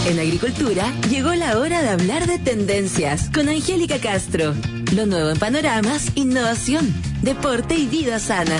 En Agricultura llegó la hora de hablar de tendencias con Angélica Castro. Lo nuevo en panoramas, innovación, deporte y vida sana.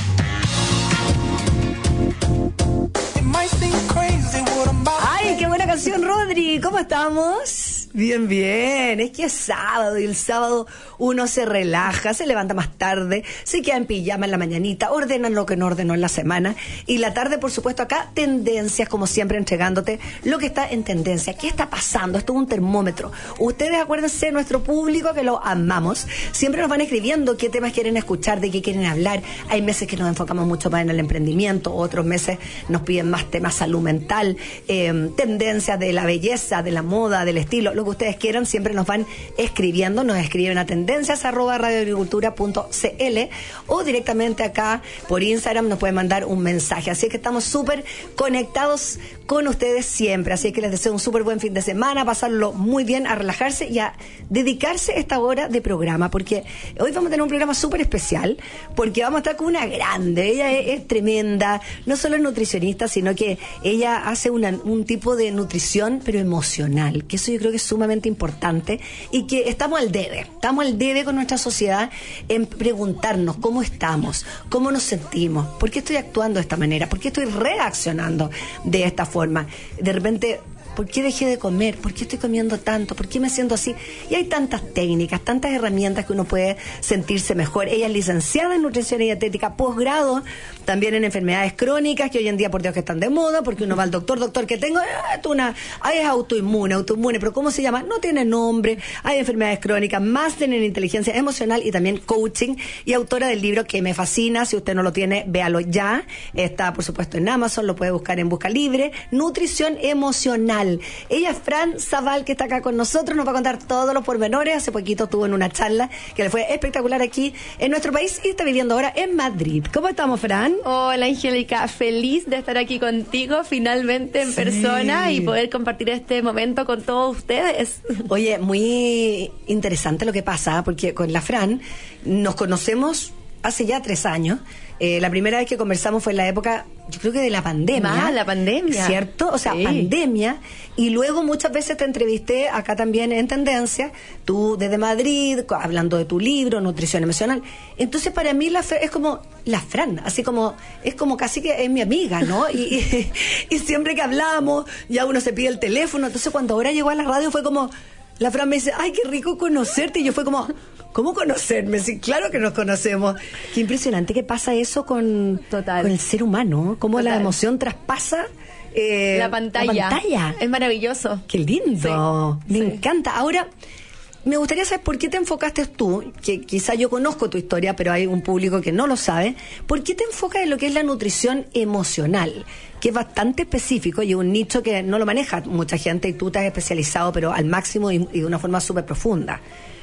¡Ay, qué buena canción, Rodri! ¿Cómo estamos? Bien, bien. Es que es sábado y el sábado uno se relaja, se levanta más tarde, se queda en pijama en la mañanita, ordena lo que no ordenó en la semana. Y la tarde, por supuesto, acá, tendencias, como siempre, entregándote lo que está en tendencia. ¿Qué está pasando? Esto es un termómetro. Ustedes, acuérdense, nuestro público, que lo amamos, siempre nos van escribiendo qué temas quieren escuchar, de qué quieren hablar. Hay meses que nos enfocamos mucho más en el emprendimiento, otros meses nos piden más temas salud mental, tendencias de la belleza, de la moda, del estilo, lo que ustedes quieran, siempre nos van escribiendo, nos escriben a tendencias@radioagricultura.cl o directamente acá por Instagram nos pueden mandar un mensaje. Así que estamos súper conectados con ustedes siempre, así que les deseo un súper buen fin de semana, pasarlo muy bien, a relajarse y a dedicarse esta hora de programa, porque hoy vamos a tener un programa súper especial, porque vamos a estar con una grande. Ella es tremenda, no solo es nutricionista, sino que ella hace un tipo de nutrición, pero emocional, que eso yo creo que es sumamente importante y que estamos al debe con nuestra sociedad en preguntarnos cómo estamos, cómo nos sentimos, por qué estoy actuando de esta manera, por qué estoy reaccionando de esta forma. De repente, ¿por qué dejé de comer? ¿Por qué estoy comiendo tanto? ¿Por qué me siento así? Y hay tantas técnicas, tantas herramientas que uno puede sentirse mejor. Ella es licenciada en nutrición y dietética, posgrado también en enfermedades crónicas, que hoy en día, por Dios, que están de moda, porque uno va al doctor, que tengo, es autoinmune, pero ¿cómo se llama? No tiene nombre. Hay enfermedades crónicas, máster en inteligencia emocional y también coaching, y autora del libro que me fascina. Si usted no lo tiene, véalo ya. Está, por supuesto, en Amazon, lo puede buscar en Busca Libre. Nutrición emocional. Ella es Fran Zaval, que está acá con nosotros, nos va a contar todos los pormenores. Hace poquito estuvo en una charla que le fue espectacular aquí en nuestro país y está viviendo ahora en Madrid. ¿Cómo estamos, Fran? Hola, Angélica, feliz de estar aquí contigo finalmente en persona y poder compartir este momento con todos ustedes. Oye, muy interesante lo que pasa, porque con la Fran nos conocemos hace ya 3 años. La primera vez que conversamos fue en la época, yo creo que de la pandemia. La pandemia. ¿Cierto? O sea, sí. Pandemia. Y luego muchas veces te entrevisté acá también en Tendencia, tú desde Madrid, hablando de tu libro, Nutrición Emocional. Entonces, para mí es como la Fran, así como, es como casi que es mi amiga, ¿no? Y siempre que hablamos, ya uno se pide el teléfono. Entonces, cuando ahora llegó a la radio fue como, la Fran me dice, ay, qué rico conocerte. Y yo fue como, ¿cómo conocerme? Sí, claro que nos conocemos. Qué impresionante que pasa eso con el ser humano, cómo la emoción traspasa la pantalla. Es maravilloso. Qué lindo. Sí, me encanta. Ahora, me gustaría saber por qué te enfocaste tú, que quizá yo conozco tu historia, pero hay un público que no lo sabe. ¿Por qué te enfocas en lo que es la nutrición emocional? Que es bastante específico y es un nicho que no lo maneja mucha gente y tú te has especializado, pero al máximo y de una forma súper profunda.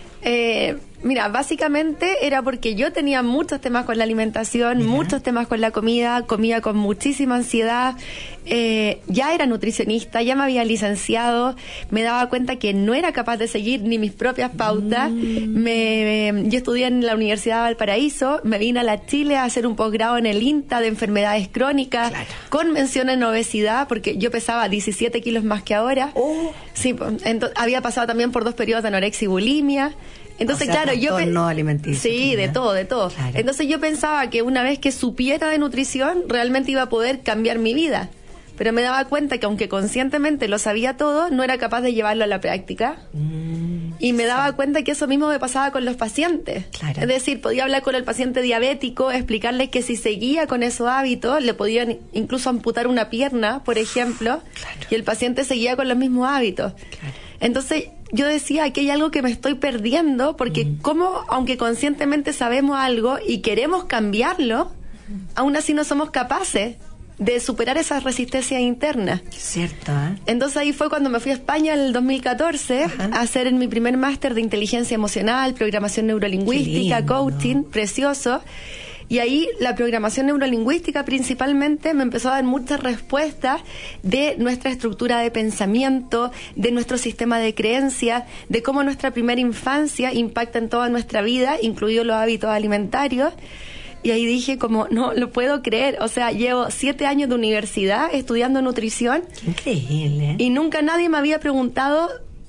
Mira, básicamente era porque yo tenía muchos temas con la alimentación, muchos temas con la comida, comía con muchísima ansiedad, ya era nutricionista, ya me había licenciado, me daba cuenta que no era capaz de seguir ni mis propias pautas. Yo estudié en la Universidad de Valparaíso, me vine a la Chile a hacer un posgrado en el INTA de enfermedades crónicas, con mención en obesidad, porque yo pesaba 17 kilos más que ahora. Sí, había pasado también por 2 periodos de anorexia y bulimia. Entonces, o sea, claro, no alimenticio. Sí, de todo. Claro. Entonces yo pensaba que una vez que supiera de nutrición, realmente iba a poder cambiar mi vida. Pero me daba cuenta que aunque conscientemente lo sabía todo, no era capaz de llevarlo a la práctica. Y me daba cuenta que eso mismo me pasaba con los pacientes. Claro. Es decir, podía hablar con el paciente diabético, explicarle que si seguía con esos hábitos, le podían incluso amputar una pierna, por ejemplo, y el paciente seguía con los mismos hábitos. Claro. Entonces, yo decía que hay algo que me estoy perdiendo, porque como, aunque conscientemente sabemos algo y queremos cambiarlo, aún así no somos capaces de superar esa resistencia interna. Cierto, ¿eh? Entonces ahí fue cuando me fui a España en el 2014 a hacer en mi primer máster de inteligencia emocional, programación neurolingüística, coaching, precioso. Y ahí la programación neurolingüística principalmente me empezó a dar muchas respuestas de nuestra estructura de pensamiento, de nuestro sistema de creencias, de cómo nuestra primera infancia impacta en toda nuestra vida, incluidos los hábitos alimentarios. Y ahí dije como, no lo puedo creer. O sea, llevo 7 años de universidad estudiando nutrición. Increíble. Y nunca nadie me había preguntado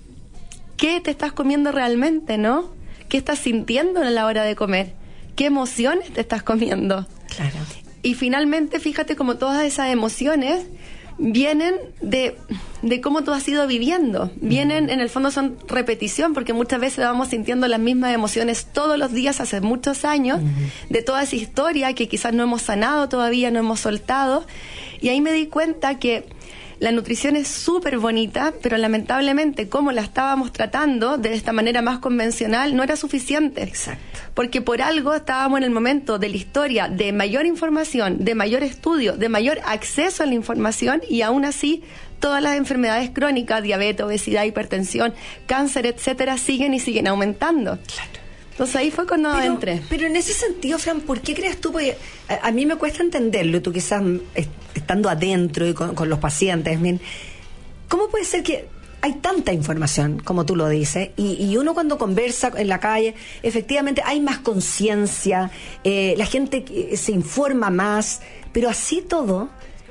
qué te estás comiendo realmente, ¿no? ¿Qué estás sintiendo a la hora de comer? ¿Qué emociones te estás comiendo? Claro. Y finalmente, fíjate como todas esas emociones vienen de cómo tú has ido viviendo. Vienen, en el fondo son repetición, porque muchas veces vamos sintiendo las mismas emociones todos los días hace muchos años, de toda esa historia que quizás no hemos sanado todavía, no hemos soltado. Y ahí me di cuenta que la nutrición es súper bonita, pero lamentablemente como la estábamos tratando de esta manera más convencional no era suficiente. Exacto. Porque por algo estábamos en el momento de la historia de mayor información, de mayor estudio, de mayor acceso a la información, y aún así todas las enfermedades crónicas, diabetes, obesidad, hipertensión, cáncer, etcétera, siguen y siguen aumentando. Claro. Entonces ahí fue cuando entré. Pero en ese sentido, Fran, ¿por qué crees tú? Porque a mí me cuesta entenderlo, tú quizás estando adentro y con los pacientes, ¿cómo puede ser que hay tanta información, como tú lo dices, y uno cuando conversa en la calle, efectivamente hay más conciencia, la gente se informa más, pero así todo,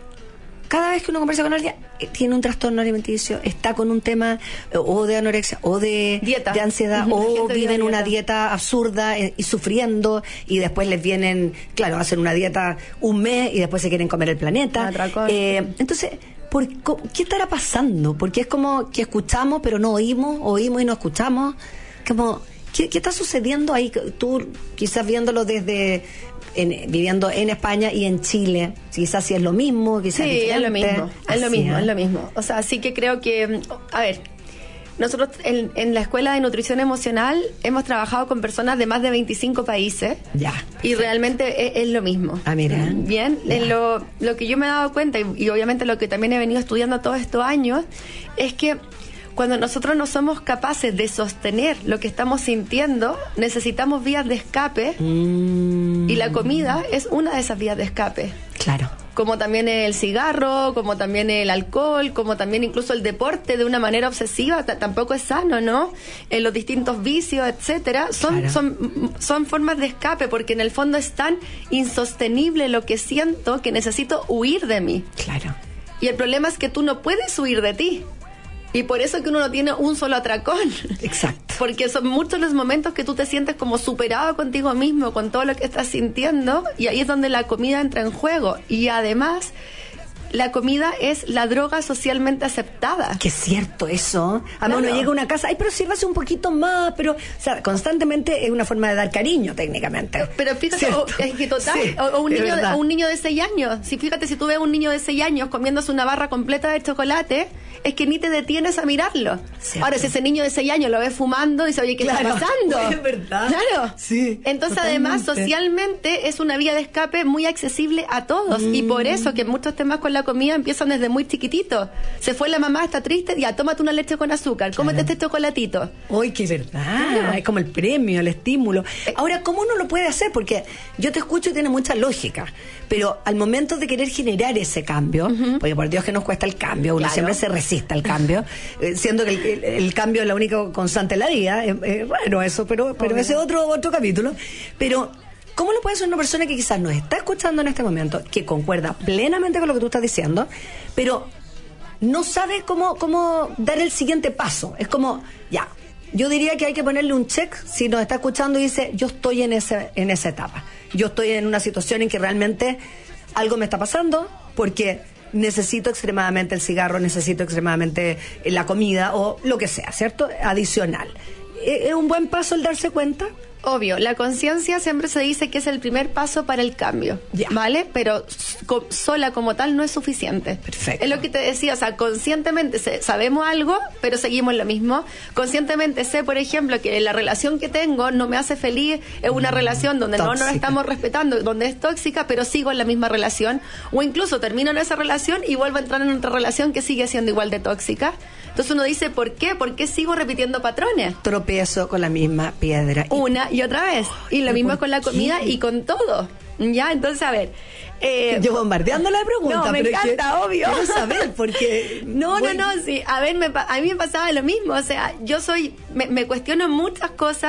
cada vez que uno conversa con alguien, tiene un trastorno alimenticio, está con un tema o de anorexia, o de dieta, de ansiedad, o viven una dieta absurda y sufriendo, y después les vienen, claro, hacen una dieta un mes y después se quieren comer el planeta. Entonces, ¿qué estará pasando? Porque es como que escuchamos pero no oímos y no escuchamos. Como, ¿qué está sucediendo ahí? Tú quizás viéndolo desde viviendo en España y en Chile, quizás sí es lo mismo, quizás sí, diferente. Es lo mismo. O sea, sí que creo que, a ver, nosotros en la Escuela de Nutrición Emocional hemos trabajado con personas de más de 25 países. Ya. Y realmente es lo mismo. Ah, mira. Bien, lo que yo me he dado cuenta, y obviamente lo que también he venido estudiando todos estos años, es que cuando nosotros no somos capaces de sostener lo que estamos sintiendo, necesitamos vías de escape, y la comida es una de esas vías de escape. Claro. Como también el cigarro, como también el alcohol, como también incluso el deporte de una manera obsesiva, tampoco es sano, ¿no? Los distintos vicios, etcétera, son formas de escape, porque en el fondo es tan insostenible lo que siento que necesito huir de mí. Claro. Y el problema es que tú no puedes huir de ti. Y por eso es que uno no tiene un solo atracón. Exacto. Porque son muchos los momentos que tú te sientes como superado contigo mismo, con todo lo que estás sintiendo, y ahí es donde la comida entra en juego. Y además, la comida es la droga socialmente aceptada. Que es cierto eso. A mí uno llega a una casa, ay, pero sírvase un poquito más, pero, o sea, constantemente es una forma de dar cariño, técnicamente. Pero fíjate, es que total, sí, o un niño de 6 años. Si fíjate, si tú ves a un niño de 6 años comiéndose una barra completa de chocolate, es que ni te detienes a mirarlo. Cierto. Ahora, si ese niño de 6 años lo ves fumando, dice, oye, ¿qué está pasando? Es verdad. Claro. Sí. Entonces, además, socialmente es una vía de escape muy accesible a todos. Y por eso que muchos temas con la comida empiezan desde muy chiquititos. Se fue la mamá, está triste, ya, tómate una leche con azúcar, cómete este chocolatito. ¡Uy, qué verdad! Claro. Es como el premio, el estímulo. Ahora, ¿cómo uno lo puede hacer? Porque yo te escucho y tiene mucha lógica, pero al momento de querer generar ese cambio, porque por Dios que nos cuesta el cambio, uno siempre se resiste al cambio, siendo que el cambio es la única constante en la vida, bueno, eso, pero ese es otro capítulo. Pero ¿cómo lo puede hacer una persona que quizás nos está escuchando en este momento, que concuerda plenamente con lo que tú estás diciendo, pero no sabe cómo dar el siguiente paso? Es como, ya, yo diría que hay que ponerle un check si nos está escuchando y dice, yo estoy en esa etapa, yo estoy en una situación en que realmente algo me está pasando, porque necesito extremadamente el cigarro, necesito extremadamente la comida o lo que sea, ¿cierto? Adicional. ¿Es un buen paso el darse cuenta? Obvio, la conciencia siempre se dice que es el primer paso para el cambio, ¿vale? Pero sola como tal no es suficiente. Perfecto. Es lo que te decía, o sea, conscientemente sabemos algo, pero seguimos lo mismo. Conscientemente sé, por ejemplo, que la relación que tengo no me hace feliz, es una relación donde no nos estamos respetando, donde es tóxica, pero sigo en la misma relación. O incluso termino en esa relación y vuelvo a entrar en otra relación que sigue siendo igual de tóxica. Entonces uno dice, ¿por qué? ¿Por qué sigo repitiendo patrones? Tropiezo con la misma piedra. Una y otra vez. Y lo mismo con la comida y con todo. Ya, entonces, a ver. Yo bombardeando la pregunta. No, me encanta, obvio. Quiero saber, porque... No, sí. A ver, a mí me pasaba lo mismo. O sea, yo me cuestiono muchas cosas.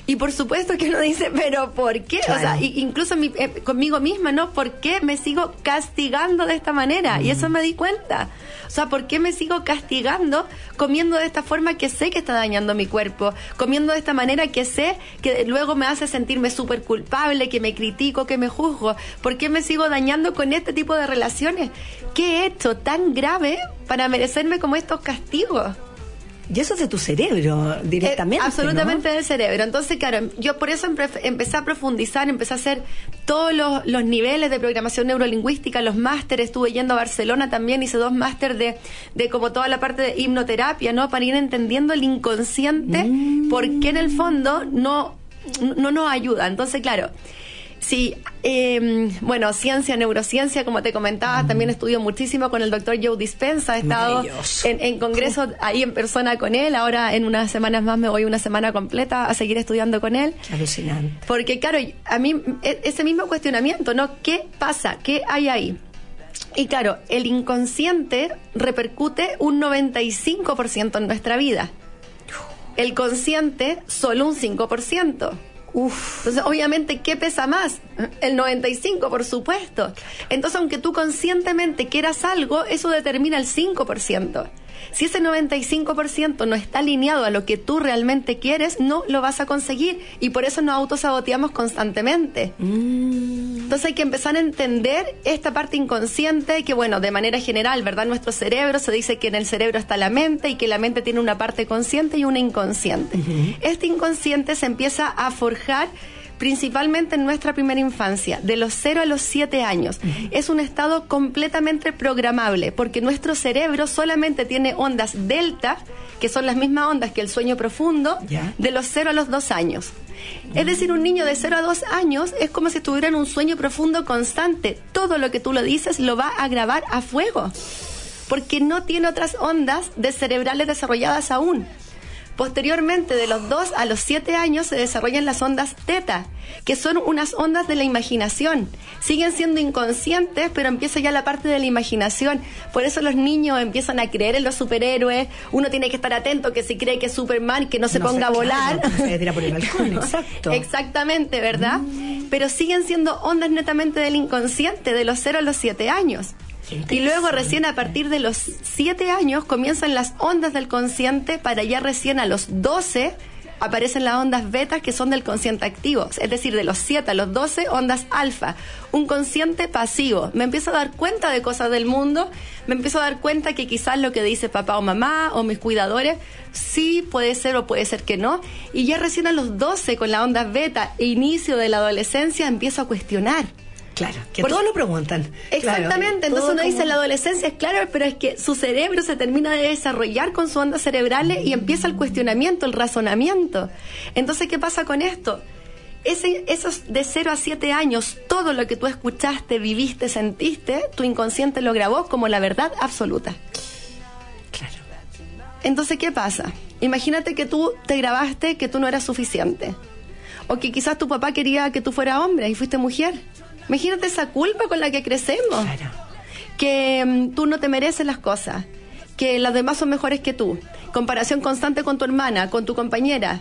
Y por supuesto que uno dice, ¿pero por qué? Claro. O sea, incluso conmigo misma, ¿no? ¿Por qué me sigo castigando de esta manera? Y eso me di cuenta. O sea, ¿por qué me sigo castigando comiendo de esta forma que sé que está dañando mi cuerpo? Comiendo de esta manera que sé que luego me hace sentirme súper culpable, que me critico, que me juzgo. ¿Por qué me sigo dañando con este tipo de relaciones? ¿Qué he hecho tan grave para merecerme como estos castigos? Y eso es de tu cerebro, directamente, absolutamente, ¿no? Del cerebro. Entonces, claro, yo por eso empecé a profundizar, empecé a hacer todos los niveles de programación neurolingüística, los másteres, estuve yendo a Barcelona también, hice 2 másteres de como toda la parte de hipnoterapia, ¿no? Para ir entendiendo el inconsciente, porque en el fondo no nos ayuda. Entonces, claro, sí, bueno, neurociencia, como te comentaba, también estudio muchísimo con el doctor Joe Dispenza, he estado en congresos ahí en persona con él, ahora en unas semanas más me voy una semana completa a seguir estudiando con él. Alucinante. Porque claro, a mí ese mismo cuestionamiento, ¿no? ¿Qué pasa? ¿Qué hay ahí? Y claro, el inconsciente repercute un 95% en nuestra vida. El consciente, solo un 5%. Entonces, obviamente, ¿qué pesa más? El 95%, por supuesto. Entonces, aunque tú conscientemente quieras algo, eso determina el 5%. Si ese 95% no está alineado a lo que tú realmente quieres, no lo vas a conseguir. Y por eso nos autosaboteamos constantemente. Entonces hay que empezar a entender esta parte inconsciente que, bueno, de manera general, ¿verdad? Nuestro cerebro, se dice que en el cerebro está la mente y que la mente tiene una parte consciente y una inconsciente. Este inconsciente se empieza a forjar principalmente en nuestra primera infancia, de los 0 a los 7 años. Es un estado completamente programable, porque nuestro cerebro solamente tiene ondas delta, que son las mismas ondas que el sueño profundo, de los 0 a los 2 años. Es decir, un niño de 0 a 2 años es como si estuviera en un sueño profundo constante. Todo lo que tú lo dices lo va a grabar a fuego, porque no tiene otras ondas cerebrales desarrolladas aún. Posteriormente, de los 2 a los 7 años, se desarrollan las ondas teta, que son unas ondas de la imaginación. Siguen siendo inconscientes, pero empieza ya la parte de la imaginación. Por eso los niños empiezan a creer en los superhéroes. Uno tiene que estar atento que si cree que es Superman, que no se ponga a volar. Claro, se tira por el balcón, exacto. Exactamente, ¿verdad? Pero siguen siendo ondas netamente del inconsciente, de los 0 a los 7 años. Y luego recién a partir de los 7 años comienzan las ondas del consciente, para ya recién a los 12 aparecen las ondas betas, que son del consciente activo. Es decir, de los 7 a los 12, ondas alfa. Un consciente pasivo. Me empiezo a dar cuenta de cosas del mundo, me empiezo a dar cuenta que quizás lo que dice papá o mamá o mis cuidadores sí puede ser o puede ser que no. Y ya recién a los 12, con la onda beta e inicio de la adolescencia, empiezo a cuestionar. Claro, que todos lo preguntan. Exactamente, claro, entonces uno dice la adolescencia es claro, pero es que su cerebro se termina de desarrollar con sus ondas cerebrales y empieza el cuestionamiento, el razonamiento. Entonces, ¿qué pasa con esto? Esos de 0 a 7 años, todo lo que tú escuchaste, viviste, sentiste, tu inconsciente lo grabó como la verdad absoluta. Claro. Entonces, ¿qué pasa? Imagínate que tú te grabaste que tú no eras suficiente. O que quizás tu papá quería que tú fueras hombre y fuiste mujer. Imagínate esa culpa con la que crecemos. Claro. Que tú no te mereces las cosas, que las demás son mejores que tú, comparación constante con tu hermana, con tu compañera,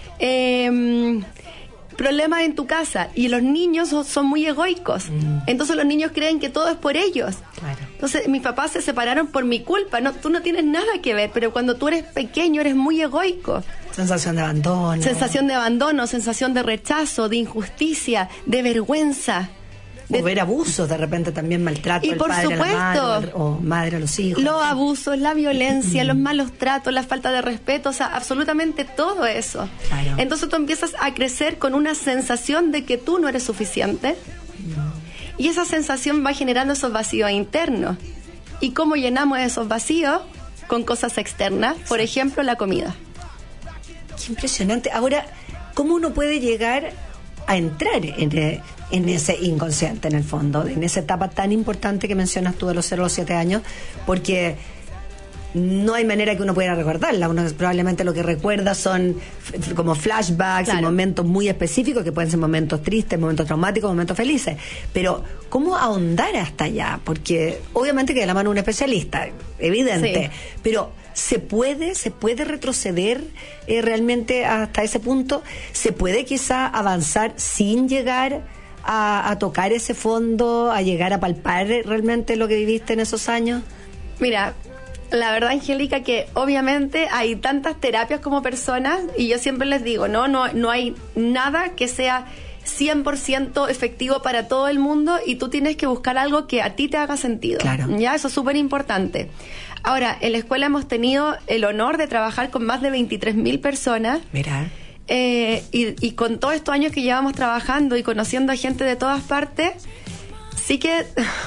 problemas en tu casa, y los niños son muy egoicos. Entonces los niños creen que todo es por ellos. Claro. Entonces mis papás se separaron por mi culpa. No, tú no tienes nada que ver, pero cuando tú eres pequeño eres muy egoico. Sensación de abandono. Sensación de abandono, sensación de rechazo, de injusticia, de vergüenza. O ver abusos, de repente también maltrato del padre a la madre, o madre a los hijos. Los abusos, la violencia, los malos tratos, la falta de respeto, o sea, absolutamente todo eso. Claro. Entonces tú empiezas a crecer con una sensación de que tú no eres suficiente, y esa sensación va generando esos vacíos internos. ¿Y cómo llenamos esos vacíos? Con cosas externas, por ejemplo, la comida. Qué impresionante. Ahora, ¿cómo uno puede llegar a entrar en ese inconsciente, en el fondo, en esa etapa tan importante que mencionas tú de los 0 a los 7 años? Porque no hay manera que uno pueda recordarla. Uno probablemente lo que recuerda son como flashbacks, claro, y momentos muy específicos, que pueden ser momentos tristes, momentos traumáticos, momentos felices. Pero ¿cómo ahondar hasta allá? Porque obviamente que de la mano un especialista, evidente, sí, pero ¿Se puede retroceder realmente hasta ese punto? ¿Se puede quizá avanzar sin llegar a tocar ese fondo, a llegar a palpar realmente lo que viviste en esos años? Mira, la verdad, Angélica, que obviamente hay tantas terapias como personas, y yo siempre les digo, no hay nada que sea 100% efectivo para todo el mundo, y tú tienes que buscar algo que a ti te haga sentido. Claro. Ya, eso es súper importante. Ahora, en la escuela hemos tenido el honor de trabajar con más de 23.000 personas. Mira. Y con todos estos años que llevamos trabajando y conociendo a gente de todas partes, sí que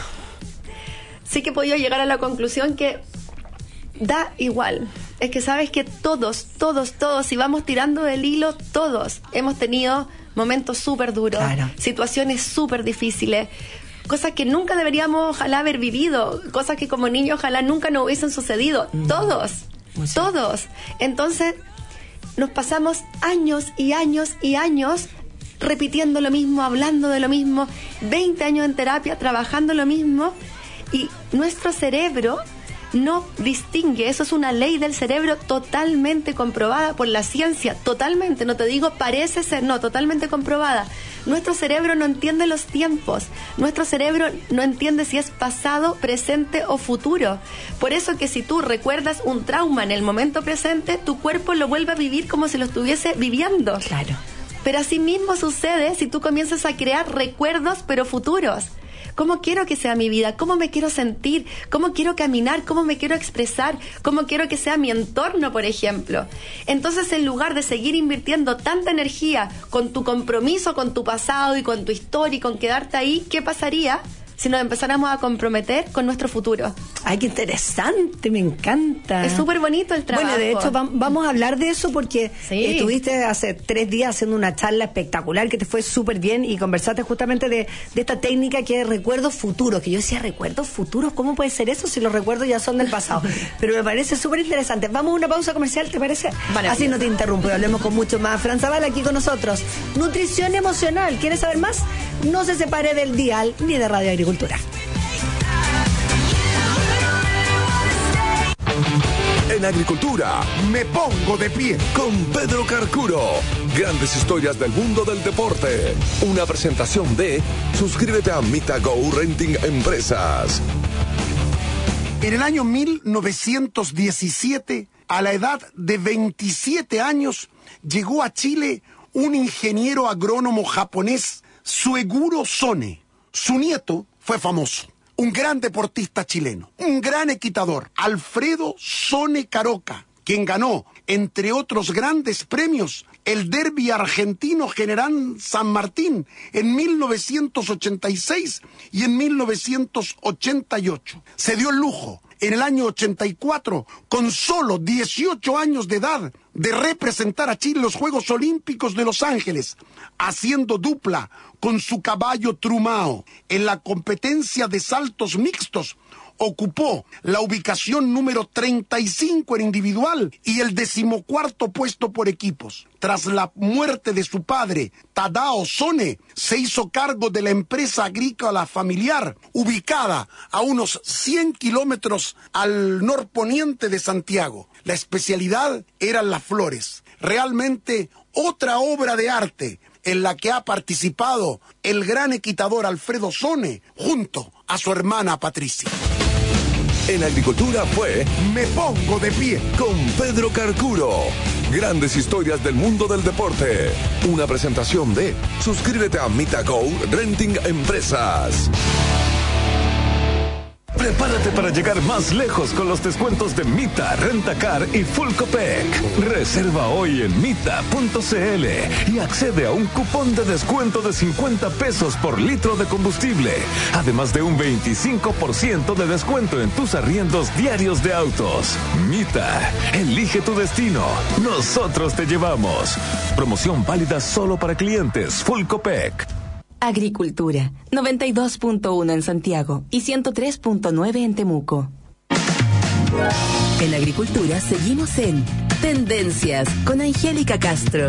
he podido llegar a la conclusión que da igual. Es que sabes que todos, si vamos tirando del hilo, todos hemos tenido momentos súper duros, claro, situaciones súper difíciles, cosas que nunca deberíamos ojalá haber vivido, cosas que como niños ojalá nunca nos hubiesen sucedido. Todos. Entonces nos pasamos años y años y años repitiendo lo mismo, hablando de lo mismo, 20 años en terapia, trabajando lo mismo, y nuestro cerebro no distingue. Eso es una ley del cerebro totalmente comprobada por la ciencia, totalmente, no te digo parece ser, no, totalmente comprobada. Nuestro cerebro no entiende los tiempos, nuestro cerebro no entiende si es pasado, presente o futuro. Por eso que si tú recuerdas un trauma en el momento presente, tu cuerpo lo vuelve a vivir como si lo estuviese viviendo. Claro. Pero así mismo sucede si tú comienzas a crear recuerdos pero futuros. ¿Cómo quiero que sea mi vida? ¿Cómo me quiero sentir? ¿Cómo quiero caminar? ¿Cómo me quiero expresar? ¿Cómo quiero que sea mi entorno, por ejemplo? Entonces, en lugar de seguir invirtiendo tanta energía con tu compromiso, con tu pasado y con tu historia y con quedarte ahí, ¿qué pasaría si nos empezáramos a comprometer con nuestro futuro? Ay, qué interesante, me encanta. Es súper bonito el trabajo. Bueno, de hecho, vamos a hablar de eso porque sí, estuviste hace 3 días haciendo una charla espectacular que te fue súper bien, y conversaste justamente de esta técnica que es recuerdos futuros, que yo decía, ¿recuerdos futuros? ¿Cómo puede ser eso si los recuerdos ya son del pasado? Pero me parece súper interesante. Vamos a una pausa comercial, ¿te parece? Vale, así no te interrumpo y hablemos con mucho más. Fran Zavala aquí con nosotros. Nutrición emocional. ¿Quieres saber más? No se separe del dial ni de Radio Agricultura. En Agricultura, me pongo de pie con Pedro Carcuro. Grandes historias del mundo del deporte. Una presentación de suscríbete a Mita Go Renting Empresas. En el año 1917, a la edad de 27 años, llegó a Chile un ingeniero agrónomo japonés, Sueguro Sone. Su nieto fue famoso. Un gran deportista chileno, un gran equitador, Alfredo Sone Caroca, quien ganó, entre otros grandes premios, el Derby argentino General San Martín en 1986 y en 1988. Se dio el lujo, en el año 84, con solo 18 años de edad, de representar a Chile en los Juegos Olímpicos de Los Ángeles, haciendo dupla con su caballo Trumao. En la competencia de saltos mixtos, ocupó la ubicación número 35 en individual y el 14º puesto por equipos. Tras la muerte de su padre, Tadao Sone, se hizo cargo de la empresa agrícola familiar, ubicada a unos 100 kilómetros al norponiente de Santiago. La especialidad eran las flores. Realmente otra obra de arte en la que ha participado el gran equitador Alfredo Sone junto a su hermana Patricia. En Agricultura fue Me pongo de pie con Pedro Carcuro. Grandes historias del mundo del deporte. Una presentación de suscríbete a Mita Go Renting Empresas. Prepárate para llegar más lejos con los descuentos de Mita, Rentacar y Full Copec. Reserva hoy en mita.cl y accede a un cupón de descuento de 50 pesos por litro de combustible, además de un 25% de descuento en tus arriendos diarios de autos. Mita, elige tu destino. Nosotros te llevamos. Promoción válida solo para clientes Full Copec. Agricultura, 92.1 en Santiago y 103.9 en Temuco. En Agricultura seguimos en Tendencias con Angélica Castro.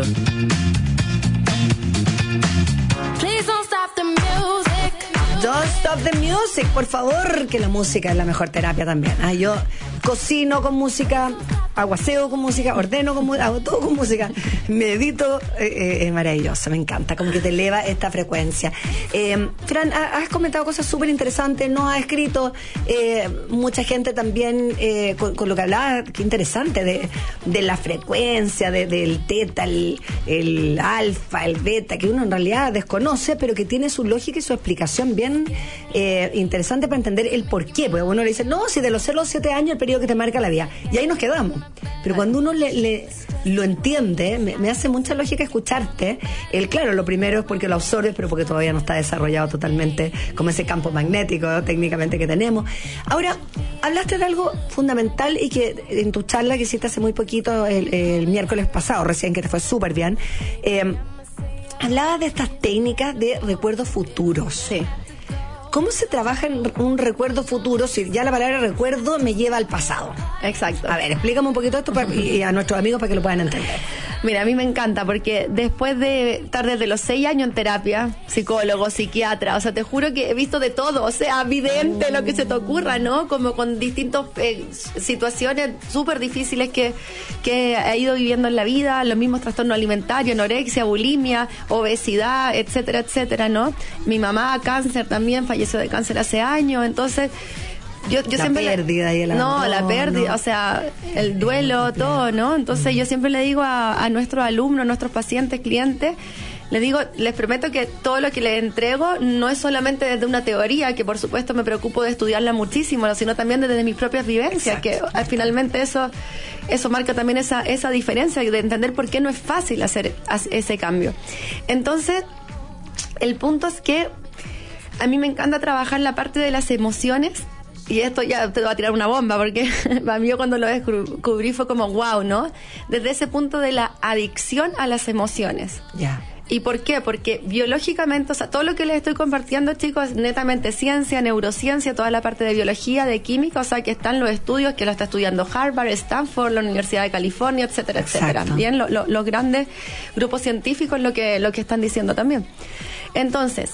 Don't stop the music, por favor, que la música es la mejor terapia también. Yo cocino con música, aguaceo con música, ordeno con música, hago todo con música, medito, es maravilloso, me encanta, como que te eleva esta frecuencia. Fran, has comentado cosas súper interesantes, nos ha escrito mucha gente también con lo que hablaba, qué interesante, de la frecuencia, del teta, el alfa, el beta, que uno en realidad desconoce, pero que tiene su lógica y su explicación bien interesante para entender el por qué, porque uno le dice, no, si de los 0 a los 7 años el periodo que te marca la vida, y ahí nos quedamos. Pero cuando uno lo entiende, me hace mucha lógica escucharte. Claro, lo primero es porque lo absorbes, pero porque todavía no está desarrollado totalmente como ese campo magnético, ¿no? Técnicamente que tenemos. Ahora, hablaste de algo fundamental y que en tu charla que hiciste hace muy poquito, el miércoles pasado, recién, que te fue súper bien, hablabas de estas técnicas de recuerdos futuros. Sí. ¿Cómo se trabaja en un recuerdo futuro si ya la palabra recuerdo me lleva al pasado? Exacto. A ver, explícame un poquito esto y a nuestros amigos para que lo puedan entender. Mira, a mí me encanta porque después de estar desde los 6 años en terapia, psicólogo, psiquiatra, o sea, te juro que he visto de todo, o sea, vidente, lo que se te ocurra, ¿no? Como con distintas situaciones súper difíciles que he ido viviendo en la vida, los mismos trastornos alimentarios, anorexia, bulimia, obesidad, etcétera, etcétera, ¿no? Mi mamá, cáncer también, falleció de cáncer hace años, entonces... Yo la siempre pérdida y el abandono. No, la pérdida, o sea, el duelo, todo, ¿no? Entonces yo siempre le digo a nuestros alumnos, a nuestros pacientes, clientes, les digo, les prometo que todo lo que les entrego no es solamente desde una teoría, que por supuesto me preocupo de estudiarla muchísimo, sino también desde mis propias vivencias. Exacto. Que finalmente eso marca también esa diferencia de entender por qué no es fácil hacer ese cambio. Entonces, el punto es que a mí me encanta trabajar la parte de las emociones. Y esto ya te va a tirar una bomba, porque para mí cuando lo descubrí fue como wow, ¿no? Desde ese punto de la adicción a las emociones. Ya. ¿Y por qué? Porque biológicamente, o sea, todo lo que les estoy compartiendo, chicos, es netamente ciencia, neurociencia, toda la parte de biología, de química, o sea, que están los estudios que lo está estudiando Harvard, Stanford, la Universidad de California, etcétera, etcétera. Bien, los grandes grupos científicos lo que están diciendo también. Entonces,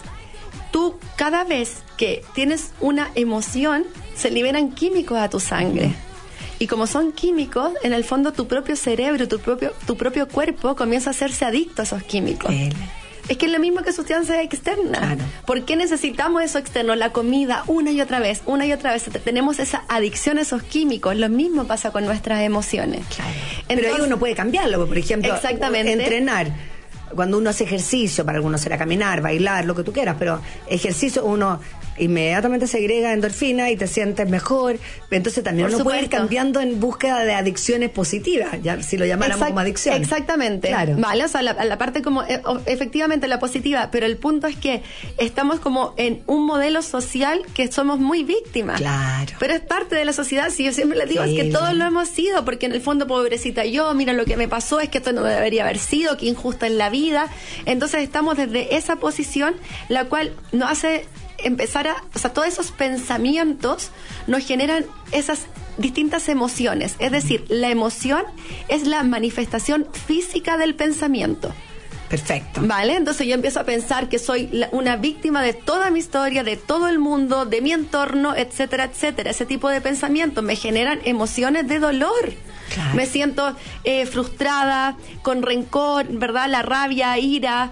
tú cada vez que tienes una emoción, se liberan químicos a tu sangre. Y como son químicos, en el fondo tu propio cerebro, tu propio cuerpo comienza a hacerse adicto a esos químicos. Es que es lo mismo que sustancias externas. Claro. ¿Por qué necesitamos eso externo? La comida, una y otra vez. Tenemos esa adicción a esos químicos. Lo mismo pasa con nuestras emociones. Claro. Entonces, pero ahí uno puede cambiarlo. Por ejemplo, exactamente. Entrenar. Cuando uno hace ejercicio, para algunos será caminar, bailar, lo que tú quieras, pero ejercicio uno inmediatamente segrega endorfina y te sientes mejor. Entonces también uno puede ir cambiando en búsqueda de adicciones positivas, ya si lo llamáramos como adicción. Exactamente. Claro. Vale, o sea, la parte como efectivamente la positiva, pero el punto es que estamos como en un modelo social que somos muy víctimas. Claro. Pero es parte de la sociedad, si yo siempre les digo, es que todos lo hemos sido, porque en el fondo, pobrecita yo, mira lo que me pasó, es que esto no debería haber sido, que injusta en la vida. Entonces estamos desde esa posición, la cual nos hace empezar o sea, todos esos pensamientos nos generan esas distintas emociones. Es decir, la emoción es la manifestación física del pensamiento. Perfecto. Vale, entonces yo empiezo a pensar que soy una víctima de toda mi historia, de todo el mundo, de mi entorno, etcétera, etcétera. Ese tipo de pensamientos me generan emociones de dolor. Claro. Me siento frustrada, con rencor, ¿verdad? La rabia, ira,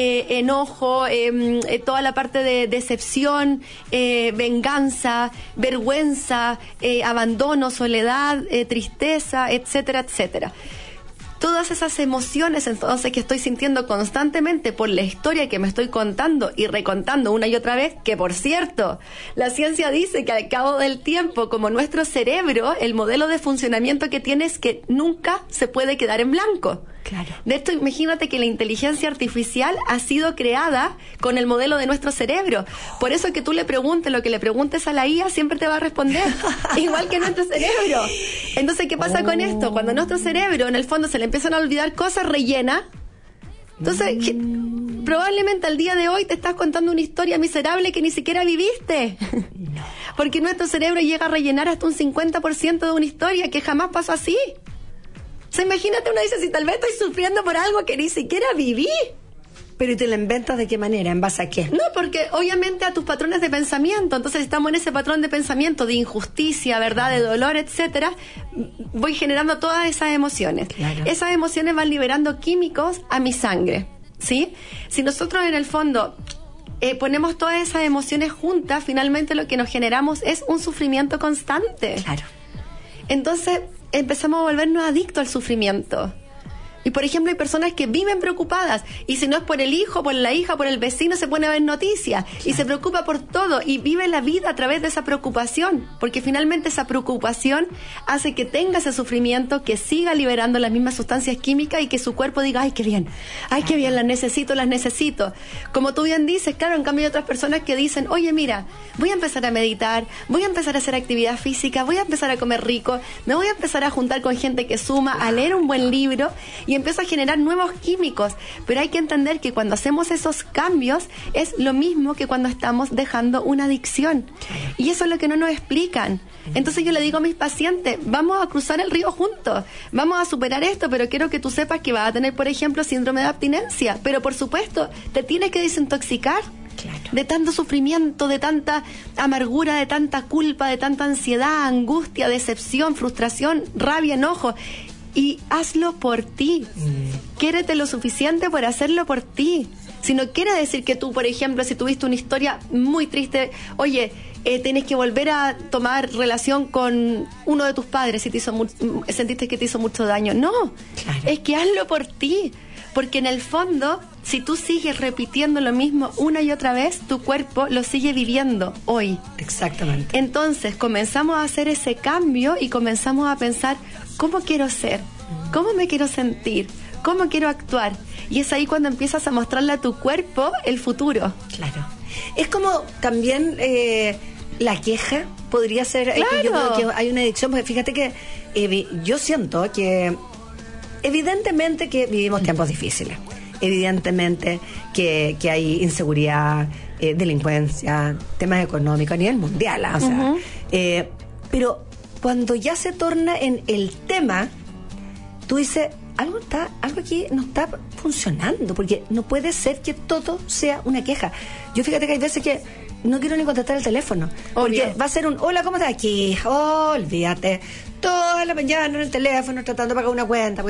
enojo, toda la parte de decepción, venganza, vergüenza, abandono, soledad, tristeza, etcétera, etcétera. Todas esas emociones entonces que estoy sintiendo constantemente por la historia que me estoy contando y recontando una y otra vez, que por cierto, la ciencia dice que al cabo del tiempo, como nuestro cerebro, el modelo de funcionamiento que tiene es que nunca se puede quedar en blanco. Claro. De esto, imagínate que la inteligencia artificial ha sido creada con el modelo de nuestro cerebro. Por eso que tú le preguntes lo que le preguntes a la IA, siempre te va a responder. Igual que nuestro cerebro. Entonces, ¿qué pasa con esto? Cuando nuestro cerebro, en el fondo, se le empiezan a olvidar cosas, rellena. Entonces, probablemente al día de hoy te estás contando una historia miserable que ni siquiera viviste. No. Porque nuestro cerebro llega a rellenar hasta un 50% de una historia que jamás pasó así. O sea, imagínate, uno dice, si tal vez estoy sufriendo por algo que ni siquiera viví. Pero ¿y te la inventas de qué manera? ¿En base a qué? No, porque obviamente a tus patrones de pensamiento. Entonces estamos en ese patrón de pensamiento de injusticia, ¿verdad? De dolor, etcétera. Voy generando todas esas emociones. Claro. Esas emociones van liberando químicos a mi sangre, ¿sí? Si nosotros en el fondo ponemos todas esas emociones juntas, finalmente lo que nos generamos es un sufrimiento constante. Claro. Entonces empezamos a volvernos adictos al sufrimiento. Y por ejemplo hay personas que viven preocupadas y si no es por el hijo, por la hija, por el vecino, se pone a ver noticias y se preocupa por todo y vive la vida a través de esa preocupación, porque finalmente esa preocupación hace que tenga ese sufrimiento, que siga liberando las mismas sustancias químicas y que su cuerpo diga, ay qué bien, las necesito. Como tú bien dices, claro, en cambio hay otras personas que dicen, oye mira, voy a empezar a meditar, voy a empezar a hacer actividad física, voy a empezar a comer rico, me voy a empezar a juntar con gente que suma, a leer un buen libro y empieza a generar nuevos químicos. Pero hay que entender que cuando hacemos esos cambios es lo mismo que cuando estamos dejando una adicción. Y eso es lo que no nos explican. Entonces yo le digo a mis pacientes, vamos a cruzar el río juntos, vamos a superar esto, pero quiero que tú sepas que vas a tener, por ejemplo, síndrome de abstinencia. Pero por supuesto, te tienes que desintoxicar. Claro. De tanto sufrimiento, de tanta amargura, de tanta culpa, de tanta ansiedad, angustia, decepción, frustración, rabia, enojo. Y hazlo por ti. Quiérete lo suficiente por hacerlo por ti. Si no quiere decir que tú, por ejemplo, si tuviste una historia muy triste, oye, tienes que volver a tomar relación con uno de tus padres si sentiste que te hizo mucho daño. No, claro. Es que hazlo por ti. Porque en el fondo, si tú sigues repitiendo lo mismo una y otra vez, tu cuerpo lo sigue viviendo hoy. Exactamente. Entonces comenzamos a hacer ese cambio y comenzamos a pensar, ¿cómo quiero ser? ¿Cómo me quiero sentir? ¿Cómo quiero actuar? Y es ahí cuando empiezas a mostrarle a tu cuerpo el futuro. Claro. Es como también la queja podría ser. Claro. Yo creo que hay una adicción, porque fíjate que yo siento que evidentemente que vivimos tiempos difíciles. Evidentemente que hay inseguridad, delincuencia, temas económicos a nivel mundial. O sea, pero cuando ya se torna en el tema, tú dices, algo aquí no está funcionando, porque no puede ser que todo sea una queja. Yo fíjate que hay veces que no quiero ni contestar el teléfono, porque va a ser un hola, ¿cómo estás? Aquí, olvídate, toda la mañana en el teléfono tratando de pagar una cuenta,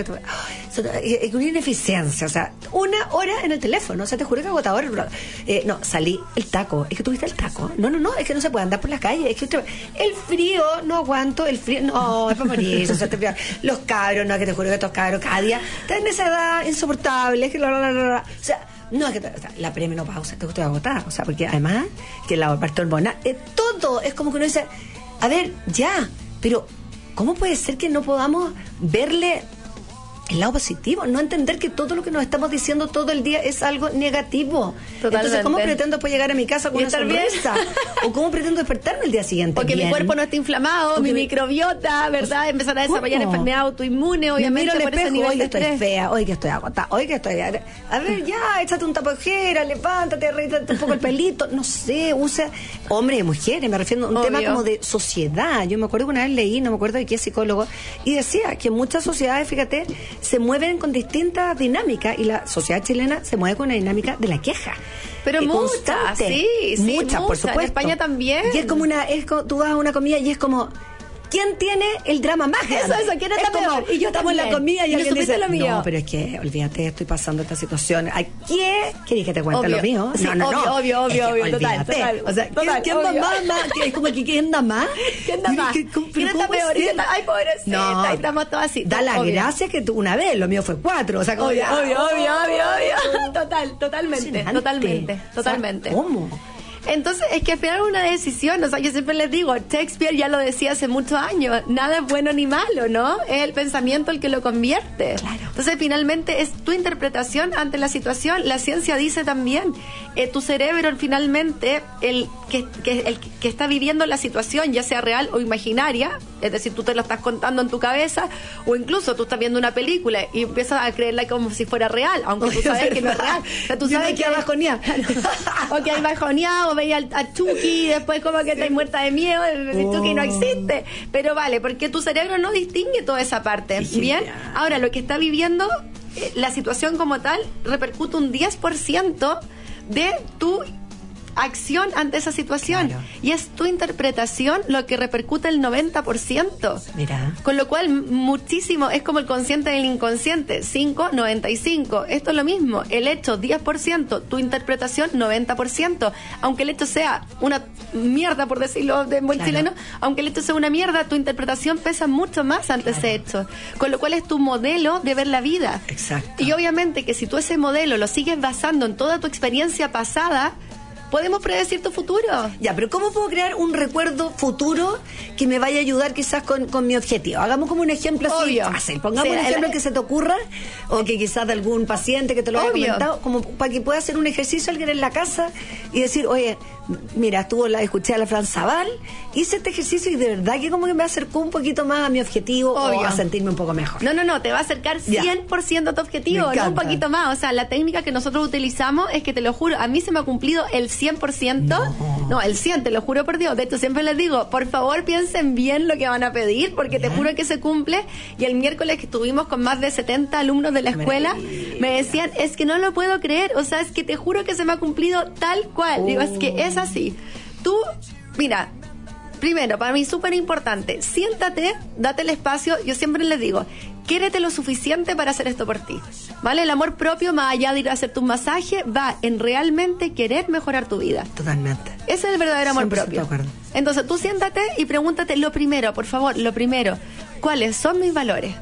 es una ineficiencia, o sea, 1 hora en el teléfono, o sea, te juro que agotador. No, salí el taco, es que tuviste el taco, no, es que no se puede andar por las calles, es que el frío, no aguanto, el frío, no, es para morir, o sea, los cabros, no, es que te juro que estos cabros cada día están en esa edad insoportable, es que o sea, no, es que la premenopausa, te estoy agotada, o sea, porque además que la parte hormonal, todo es como que uno dice, a ver, ya, pero ¿cómo puede ser que no podamos verle el lado positivo? No entender que todo lo que nos estamos diciendo todo el día es algo negativo. Totalmente. Entonces, ¿cómo pretendo después llegar a mi casa con una sonrisa? ¿O cómo pretendo despertarme el día siguiente? Porque mi cuerpo no está inflamado, mi microbiota, ¿verdad? Empezar a desarrollar enfermedad autoinmune, obviamente. Miro al espejo, hoy que estoy fea, hoy que estoy agotada, hoy que estoy... A ver, ya, échate un tapojera, levántate, arréglate un poco el pelito, no sé, usa... Hombres y mujeres, me refiero a un tema como de sociedad. Yo me acuerdo que una vez leí, no me acuerdo de qué psicólogo, y decía que muchas sociedades, fíjate, se mueven con distintas dinámicas y la sociedad chilena se mueve con la dinámica de la queja. Pero muchas, muchas, por supuesto. En España también. Y es como tú vas a una comida y es como, ¿quién tiene el drama más grande? Eso, ¿quién está peor? Y yo estamos en la comida y alguien dice, lo mío. No, pero es que, olvídate, estoy pasando esta situación. ¿A qué querés que te cuente lo mío? Sí, no. Obvio, total. O sea, ¿quién da más? Es como que ¿quién da más? ¿Quién da más? ¿Quién está peor? Ay, pobrecita, no, estamos todos así. Da la gracia que tú una vez, lo mío fue 4. O sea, como obvio. Totalmente. ¿Cómo? Entonces, es que al final es una decisión, o sea, yo siempre les digo, Shakespeare ya lo decía hace muchos años, nada es bueno ni malo, ¿no? Es el pensamiento el que lo convierte. Claro. Entonces, finalmente, es tu interpretación ante la situación. La ciencia dice también, tu cerebro, finalmente, el que está viviendo la situación, ya sea real o imaginaria, es decir, tú te lo estás contando en tu cabeza, o incluso tú estás viendo una película y empiezas a creerla como si fuera real, aunque tú sabes que no es real. O sea, tú sabes que hay bajoneado. O que hay bajoneado, veía a Chucky y después como que estás muerta de miedo, Chucky no existe. Pero vale, porque tu cerebro no distingue toda esa parte. Bien, ahora lo que está viviendo la situación como tal repercute un 10% de tu acción ante esa situación. Claro. Y es tu interpretación lo que repercute el 90%. Mira. Con lo cual, muchísimo, es como el consciente del inconsciente. 5, 95. Esto es lo mismo. El hecho, 10%. Tu interpretación, 90%. Aunque el hecho sea una mierda, por decirlo de buen chileno, aunque el hecho sea una mierda, tu interpretación pesa mucho más ante ese hecho. Con lo cual es tu modelo de ver la vida. Exacto. Y obviamente que si tú ese modelo lo sigues basando en toda tu experiencia pasada, podemos predecir tu futuro. Ya, pero ¿cómo puedo crear un recuerdo futuro que me vaya a ayudar quizás con mi objetivo? Hagamos como un ejemplo así fácil. Pongamos un ejemplo que se te ocurra, o que quizás de algún paciente que te lo haya comentado, como para que pueda hacer un ejercicio alguien en la casa y decir, oye, mira, escuché a la Fran Zabal, hice este ejercicio y de verdad que como que me acercó un poquito más a mi objetivo o a sentirme un poco mejor. No, te va a acercar 100% a tu objetivo, no un poquito más. O sea, la técnica que nosotros utilizamos es que, te lo juro, a mí se me ha cumplido el 100%. No, el 100, te lo juro por Dios. De hecho, siempre les digo, por favor, piensen bien lo que van a pedir, porque te juro que se cumple. Y el miércoles que estuvimos con más de 70 alumnos de la escuela, me decían, es que no lo puedo creer, o sea, es que te juro que se me ha cumplido tal cual. Digo, es que es así. Tú, mira, primero, para mí súper importante, siéntate, date el espacio. Yo siempre les digo, quiérete lo suficiente para hacer esto por ti, ¿vale? El amor propio, más allá de ir a hacerte un masaje, va en realmente querer mejorar tu vida. Totalmente. Ese es el verdadero amor propio. De acuerdo. Entonces tú siéntate y pregúntate lo primero, por favor, lo primero, ¿cuáles son mis valores?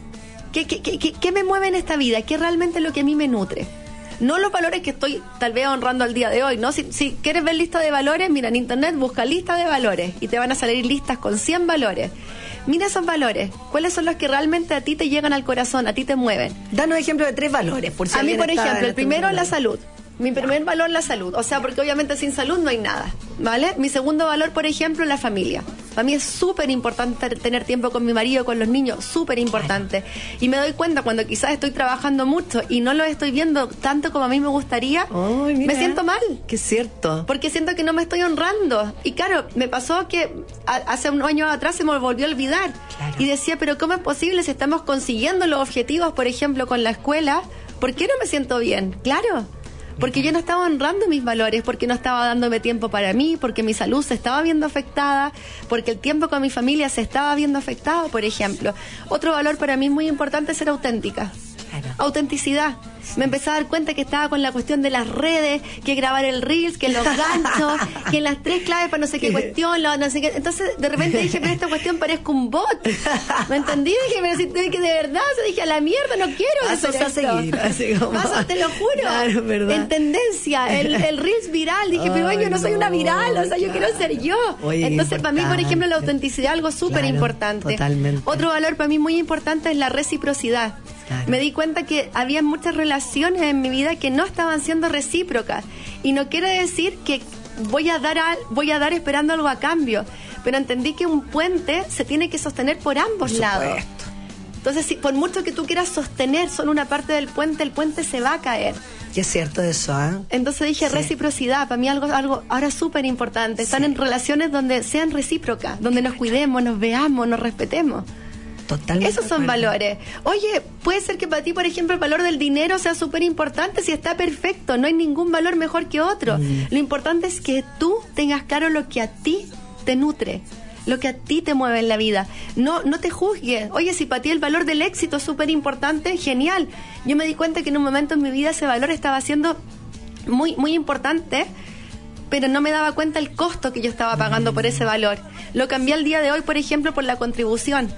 ¿Qué me mueve en esta vida? ¿Qué realmente es lo que a mí me nutre? No los valores que estoy tal vez honrando al día de hoy, ¿no? Si quieres ver lista de valores, mira en internet, busca lista de valores y te van a salir listas con 100 valores. Mira esos valores. ¿Cuáles son los que realmente a ti te llegan al corazón, a ti te mueven? Danos ejemplo de 3 valores. Por si a mí, por está ejemplo, el primero, la programa. salud. Mi primer valor, la salud. O sea, porque obviamente sin salud no hay nada, ¿vale? Mi segundo valor, por ejemplo, la familia. Para mí es súper importante tener tiempo con mi marido, con los niños, súper importante. Y me doy cuenta cuando quizás estoy trabajando mucho y no lo estoy viendo tanto como a mí me gustaría, me siento mal. Que es cierto. Porque siento que no me estoy honrando. Y claro, me pasó que hace unos años atrás se me volvió a olvidar. Claro. Y decía, pero ¿cómo es posible si estamos consiguiendo los objetivos, por ejemplo, con la escuela? ¿Por qué no me siento bien? Claro. Porque yo no estaba honrando mis valores, porque no estaba dándome tiempo para mí, porque mi salud se estaba viendo afectada, porque el tiempo con mi familia se estaba viendo afectado, por ejemplo. Otro valor para mí muy importante es ser auténtica. Claro. Autenticidad. Me empecé a dar cuenta que estaba con la cuestión de las redes, que grabar el Reels, que los ganchos, que las 3 claves para no sé qué cuestión, no sé qué. Entonces, de repente dije, pero esta cuestión parezco un bot. ¿Me entendí? Dije, pero si que de verdad, o sea, dije, a la mierda, no quiero hacer Pasos a esto. seguir, así como... Pasos, te lo juro. Claro, ¿verdad? En tendencia, el Reels viral. Dije, pero yo no soy una viral, o sea, yo quiero ser yo. Oye, entonces, para mí, por ejemplo, la importante. autenticidad es algo súper importante. Totalmente. Otro valor para mí muy importante es la reciprocidad. Claro. Me di cuenta que había muchas relaciones en mi vida que no estaban siendo recíprocas. Y no quiere decir que voy a dar esperando algo a cambio. Pero entendí que un puente se tiene que sostener por ambos lados. Entonces, si por mucho que tú quieras sostener solo una parte del puente, el puente se va a caer. Y es cierto eso, ¿eh? Entonces dije, reciprocidad, para mí algo ahora súper importante. Están en relaciones donde sean recíprocas, donde nos cuidemos, nos veamos, nos respetemos. Totalmente. Esos son valores. Oye, puede ser que para ti, por ejemplo, el valor del dinero sea súper importante, si está perfecto, no hay ningún valor mejor que otro. Lo importante es que tú tengas claro lo que a ti te nutre, lo que a ti te mueve en la vida. No te juzgues. Oye, si para ti el valor del éxito es súper importante, genial. Yo me di cuenta que en un momento en mi vida ese valor estaba siendo muy, muy importante, pero no me daba cuenta el costo que yo estaba pagando por ese valor. Lo cambié al día de hoy, por ejemplo, por la contribución.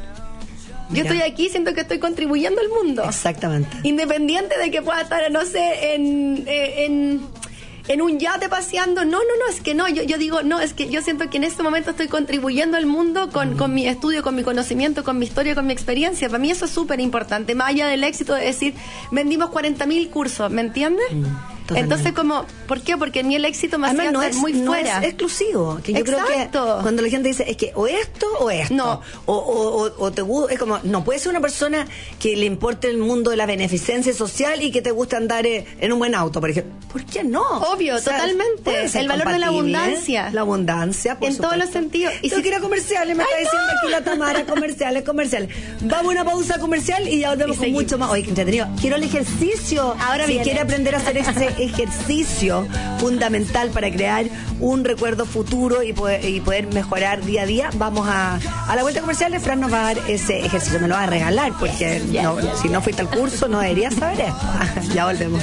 Yo estoy aquí, siento que estoy contribuyendo al mundo. Exactamente. Independiente de que pueda estar, no sé, en un yate paseando. No, es que no. Yo digo, no, es que yo siento que en este momento estoy contribuyendo al mundo con mi estudio, con mi conocimiento, con mi historia, con mi experiencia. Para mí eso es súper importante. Más allá del éxito de decir, vendimos 40.000 cursos, ¿me entiendes? Exacto. Entonces, como, ¿por qué? Porque en mí el éxito me hacía estar muy fuera. No es exclusivo. Que yo creo que cuando la gente dice, es que o esto o esto. No. O te gusta, es como, no puede ser una persona que le importe el mundo de la beneficencia social y que te guste andar en un buen auto, por ejemplo. ¿Por qué no? Obvio, o sea, totalmente. El valor de la abundancia. La abundancia, por en supuesto. todos los sentidos. Y si quiero comerciales, me está diciendo aquí la Tamara, comerciales. Vamos a una pausa comercial y ya volvemos con mucho más. Oye, qué entretenido. Quiero el ejercicio. Ahora si viene. quiere aprender a hacer ese ejercicio fundamental para crear un recuerdo futuro y poder mejorar día a día, vamos a la vuelta comercial. Fran nos va a dar ese ejercicio. Me lo va a regalar porque si no fuiste al curso no deberías saber esto. Ya volvemos.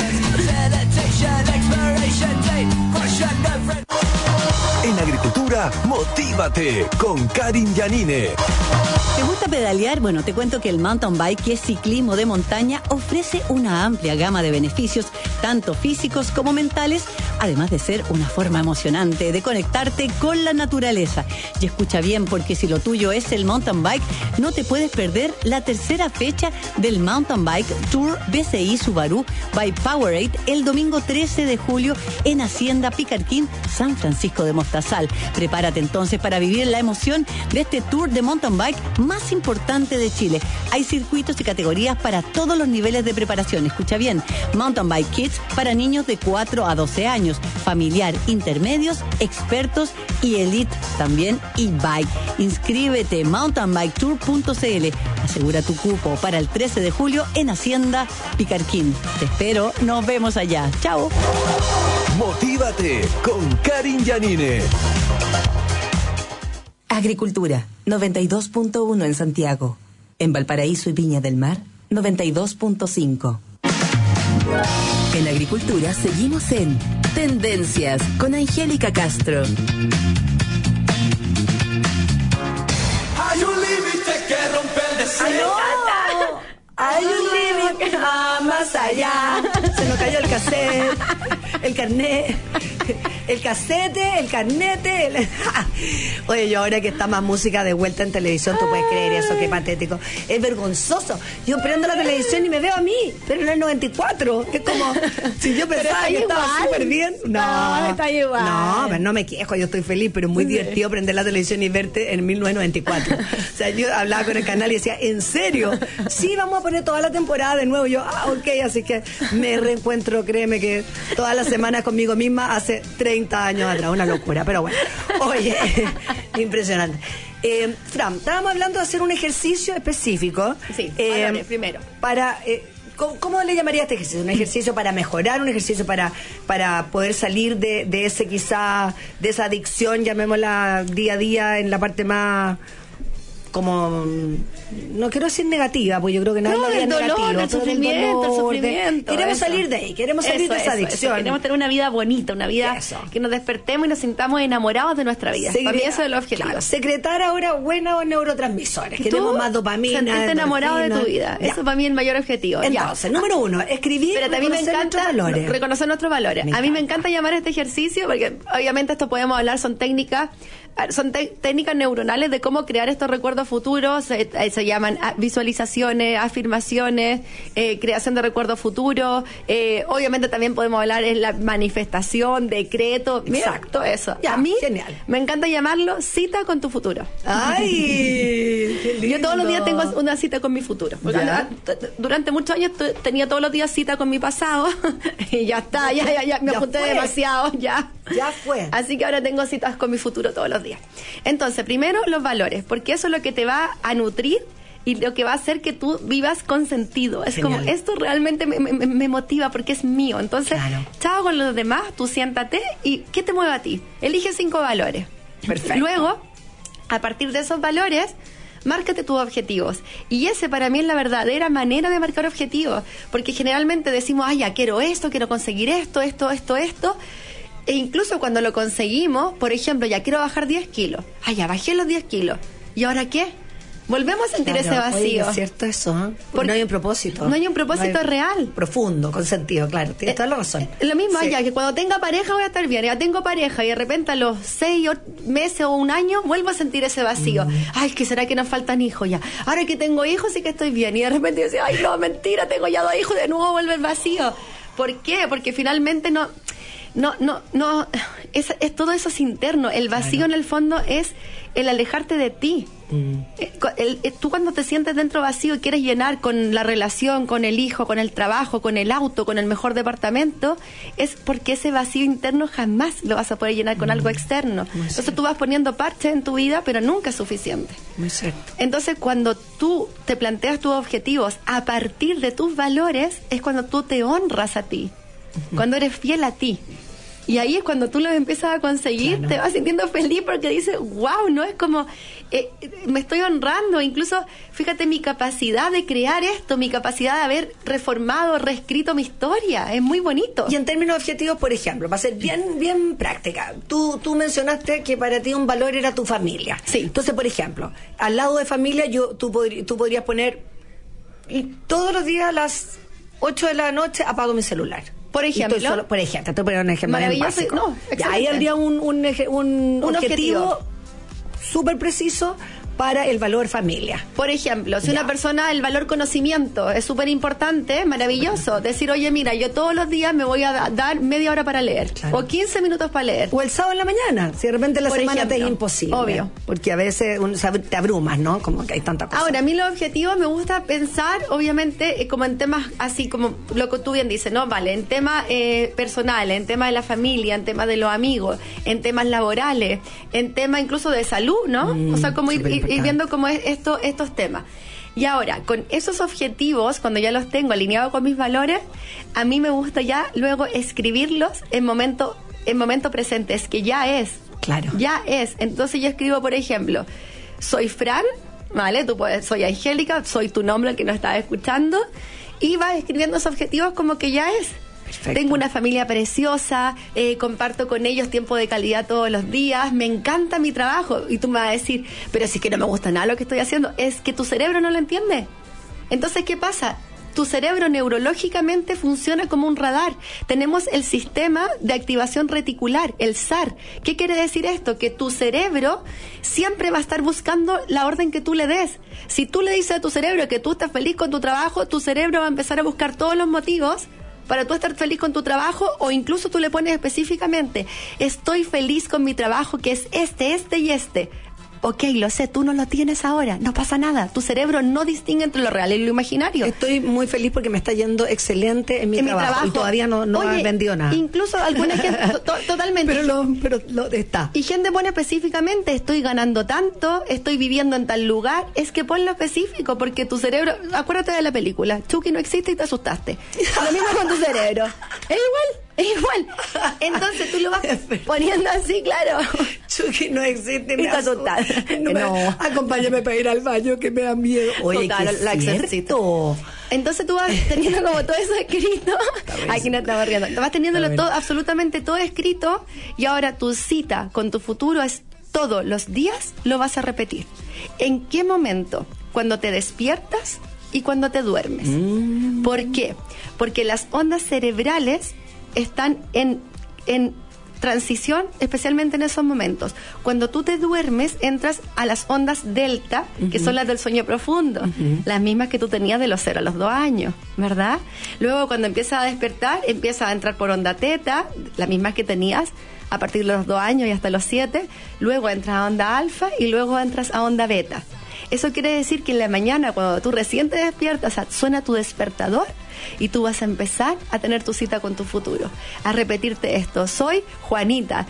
En agricultura, motívate con Karin Yanine. ¿Te gusta pedalear? Bueno, te cuento que el mountain bike, que es ciclismo de montaña, ofrece una amplia gama de beneficios, tanto físicos como mentales, además de ser una forma emocionante de conectarte con la naturaleza. Y escucha bien, porque si lo tuyo es el mountain bike, no te puedes perder la tercera fecha del Mountain Bike Tour BCI Subaru by Powerade el domingo 13 de julio en Hacienda Picarquín, San Francisco de Mostazal. Prepárate entonces para vivir la emoción de este tour de mountain bike más importante de Chile. Hay circuitos y categorías para todos los niveles de preparación. Escucha bien, Mountain Bike Kids para niños de 4 a 12 años, familiar, intermedios, expertos y elite, también e-bike. Inscríbete mountainbiketour.cl. Asegura tu cupo para el 13 de julio en Hacienda Picarquín. Te espero, nos vemos allá. Chao. Motívate con Karin Yanine. Agricultura, 92.1 en Santiago. En Valparaíso y Viña del Mar, 92.5. En agricultura seguimos en Tendencias con Angélica Castro. Hay un límite que rompe el deseo. Hay un límite más allá. Se nos cayó el cassette, el carnet, el casete, el carnete. Oye, yo ahora que está más música de vuelta en televisión, tú puedes creer eso, qué patético. Es vergonzoso. Yo prendo la televisión y me veo a mí, pero en el 94. Es como, si yo pensaba que estaba súper bien. No, está igual. No, pero no me quejo, yo estoy feliz, pero es muy divertido prender la televisión y verte en 1994. O sea, yo hablaba con el canal y decía, ¿en serio? Sí, vamos a poner toda la temporada de nuevo. Yo, ok, así que me reencuentro, créeme que todas las semanas conmigo misma hace 30 años atrás, una locura, pero bueno. Oye, impresionante. Fran, estábamos hablando de hacer un ejercicio específico. Sí, primero. Para... ¿Cómo le llamaría este ejercicio? ¿Un ejercicio para mejorar? ¿Un ejercicio para poder salir de ese quizá, de esa adicción, llamémosla día a día, en la parte más... como, no quiero decir negativa, porque yo creo que nada es negativo. El sufrimiento. Queremos salir de ahí, queremos salir de esa adicción. Queremos tener una vida bonita, una vida que nos despertemos y nos sintamos enamorados de nuestra vida. Para mí eso es el objetivo. Claro, secretar ahora buenos neurotransmisores. Queremos más dopamina. Sentirte enamorado de tu vida. Eso para mí es el mayor objetivo. Entonces, número 1, escribir, pero también me encanta reconocer nuestros valores. A mí me encanta llamar a este ejercicio, porque obviamente esto podemos hablar, son técnicas neuronales de cómo crear estos recuerdos futuros. Se llaman visualizaciones, afirmaciones, creación de recuerdos futuros. Obviamente también podemos hablar en la manifestación, decreto. Exacto, eso. Ya, a mí genial. Me encanta llamarlo cita con tu futuro. ¡Ay! Qué lindo. Yo todos los días tengo una cita con mi futuro. Durante muchos años tenía todos los días cita con mi pasado y ya está, ya me apunté demasiado, ya fue. Así que ahora tengo citas con mi futuro todos los días. Entonces, primero los valores, porque eso es lo que te va a nutrir y lo que va a hacer que tú vivas con sentido. Es genial. Como, esto realmente me motiva porque es mío. Entonces, chao con los demás, tú siéntate y ¿qué te mueve a ti? Elige 5 valores. Perfecto. Luego, a partir de esos valores, márcate tus objetivos. Y ese para mí es la verdadera manera de marcar objetivos, porque generalmente decimos, ya quiero esto, quiero conseguir esto. E incluso cuando lo conseguimos, por ejemplo, ya quiero bajar 10 kilos. Ya bajé los 10 kilos. ¿Y ahora qué? Volvemos a sentir ese vacío. Oye, es cierto eso, ¿eh? Porque no hay un propósito. No hay un propósito real. Profundo, con sentido, claro. Tienes toda la razón. Lo mismo que cuando tenga pareja voy a estar bien. Ya tengo pareja y de repente a los 6 meses o un año vuelvo a sentir ese vacío. Ay, ¿qué será que nos faltan hijos ya? Ahora que tengo hijos sí que estoy bien. Y de repente yo decía, ay, no, mentira, tengo ya 2 hijos, de nuevo vuelve el vacío. ¿Por qué? Porque finalmente es todo eso es interno. El vacío en el fondo es el alejarte de ti. Tú cuando te sientes dentro vacío y quieres llenar con la relación, con el hijo, con el trabajo, con el auto, con el mejor departamento, es porque ese vacío interno jamás lo vas a poder llenar con algo externo. Entonces tú vas poniendo parches en tu vida, pero nunca es suficiente. Muy cierto. Entonces cuando tú te planteas tus objetivos a partir de tus valores, es cuando tú te honras a ti, cuando eres fiel a ti. Y ahí es cuando tú lo empiezas a conseguir, claro. Te vas sintiendo feliz porque dices, wow, ¿no? Es como, me estoy honrando. Incluso, fíjate, mi capacidad de crear esto, mi capacidad de haber reformado, reescrito mi historia, es muy bonito. Y en términos objetivos, por ejemplo, va a ser bien práctica. Tú mencionaste que para ti un valor era tu familia. Sí. Entonces, por ejemplo, al lado de familia, tú podrías poner, todos los días a las 8 de la noche apago mi celular. Por ejemplo, te voy a un ejemplo maravilloso, básico. no, ya, ahí habría un objetivo súper preciso para el valor familia. Por ejemplo, si una persona, el valor conocimiento es súper importante, maravilloso. Decir, oye, mira, yo todos los días me voy a dar media hora para leer, claro. O 15 minutos para leer. O el sábado en la mañana, si de repente la semana te es imposible. Obvio. Porque a veces te abrumas, ¿no? Como que hay tanta cosa. Ahora, a mí los objetivos me gusta pensar, obviamente, como en temas así como lo que tú bien dices, ¿no? Vale, en temas personales, en temas de la familia, en temas de los amigos, en temas laborales, en temas incluso de salud, ¿no? O sea, como ir viendo cómo es estos temas. Y ahora, con esos objetivos, cuando ya los tengo alineados con mis valores, a mí me gusta ya luego escribirlos en momento presente, es que ya es. Claro. Ya es. Entonces yo escribo, por ejemplo, soy Fran, ¿vale? Soy Angélica, soy tu nombre, el que nos estaba escuchando, y vas escribiendo esos objetivos como que ya es. Perfecto. Tengo una familia preciosa, comparto con ellos tiempo de calidad todos los días, me encanta mi trabajo. Y tú me vas a decir, pero si es que no me gusta nada lo que estoy haciendo. Es que tu cerebro no lo entiende. Entonces, ¿qué pasa? Tu cerebro neurológicamente funciona como un radar. Tenemos el sistema de activación reticular, el SAR. ¿Qué quiere decir esto? Que tu cerebro siempre va a estar buscando la orden que tú le des. Si tú le dices a tu cerebro que tú estás feliz con tu trabajo, tu cerebro va a empezar a buscar todos los motivos para tú estar feliz con tu trabajo, o incluso tú le pones específicamente, estoy feliz con mi trabajo, que es este y este. Ok, lo sé, tú no lo tienes ahora, no pasa nada. Tu cerebro no distingue entre lo real y lo imaginario. Estoy muy feliz porque me está yendo excelente en mi trabajo. Y todavía no he vendido nada. Incluso alguna gente, totalmente. Pero lo está. Y gente pone específicamente, estoy ganando tanto, estoy viviendo en tal lugar. Es que ponlo específico, porque tu cerebro, acuérdate de la película, Chucky no existe y te asustaste. Lo mismo con tu cerebro. Es igual. Entonces tú lo vas poniendo así, claro. Chucky no existe, me asustas. No. Acompáñame para ir al baño, que me da miedo. Oye, total, la exorcito. Entonces tú vas teniendo como todo eso escrito. Aquí no estamos riendo. Vas teniéndolo todo, absolutamente todo escrito. Y ahora tu cita con tu futuro es todos los días lo vas a repetir. ¿En qué momento? Cuando te despiertas y cuando te duermes. ¿Por qué? Porque las ondas cerebrales están en transición, especialmente en esos momentos. Cuando tú te duermes, entras a las ondas delta, que son las del sueño profundo, las mismas que tú tenías de los 0 a los 2 años, ¿verdad? Luego, cuando empiezas a despertar, empiezas a entrar por onda teta, las mismas que tenías a partir de los 2 años y hasta los 7. Luego entras a onda alfa y luego entras a onda beta. Eso quiere decir que en la mañana, cuando tú recién te despiertas, suena tu despertador y tú vas a empezar a tener tu cita con tu futuro, a repetirte esto: soy Juanita,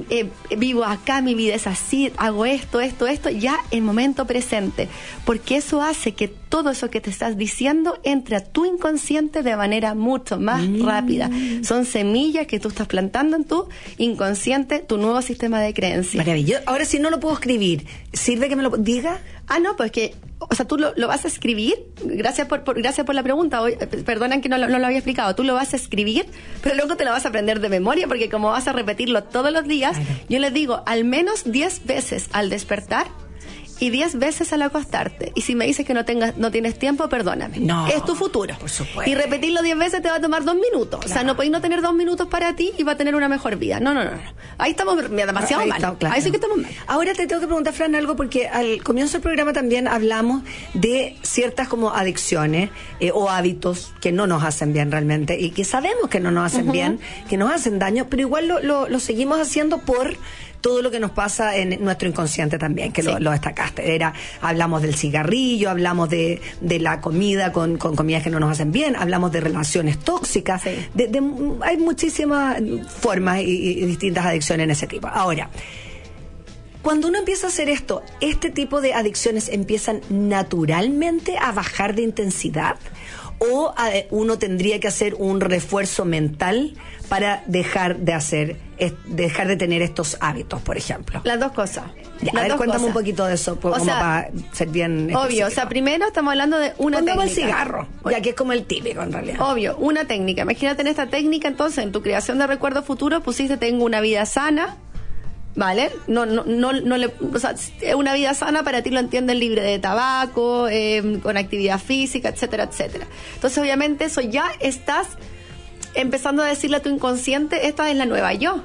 vivo acá, mi vida es así, hago esto, ya en momento presente, porque eso hace que todo eso que te estás diciendo entre a tu inconsciente de manera mucho más rápida. Son semillas que tú estás plantando en tu inconsciente, tu nuevo sistema de creencias. Maravilloso. Ahora, si no lo puedo escribir, ¿sirve que me lo diga? No, pues que, o sea, tú lo vas a escribir. Gracias por la pregunta. Hoy, perdonan que no lo había explicado. Tú lo vas a escribir, pero luego te lo vas a aprender de memoria, porque como vas a repetirlo todos los días, yo les digo, al menos 10 veces al despertar, y 10 veces al acostarte. Y si me dices que no tienes tiempo, perdóname. No, es tu futuro. por supuesto. Y repetirlo 10 veces te va a tomar 2 minutos. Claro. O sea, no podéis no tener 2 minutos para ti y va a tener una mejor vida. No. Ahí estamos demasiado mal. Claro. Ahí sí que estamos mal. Ahora te tengo que preguntar, Fran, algo, porque al comienzo del programa también hablamos de ciertas como adicciones o hábitos que no nos hacen bien realmente y que sabemos que no nos hacen bien, que nos hacen daño, pero igual lo seguimos haciendo por todo lo que nos pasa en nuestro inconsciente también, que lo destacaste. Hablamos del cigarrillo, hablamos de la comida con comidas que no nos hacen bien, hablamos de relaciones tóxicas, hay muchísimas formas y distintas adicciones en ese tipo. Ahora, cuando uno empieza a hacer esto, ¿este tipo de adicciones empiezan naturalmente a bajar de intensidad? ¿O uno tendría que hacer un refuerzo mental para dejar de tener estos hábitos, por ejemplo? Las dos cosas. A ver, cuéntame un poquito de eso, como para ser bien obvio, específico. O sea, primero estamos hablando de una Pongamos técnica. el cigarro, ya que es como el típico en realidad. Obvio, una técnica. Imagínate en esta técnica, entonces, en tu creación de recuerdos futuros pusiste tengo una vida sana, ¿vale? O sea, una vida sana para ti lo entienden libre de tabaco, con actividad física, etcétera, etcétera. Entonces, obviamente, eso ya estás empezando a decirle a tu inconsciente, esta es la nueva yo,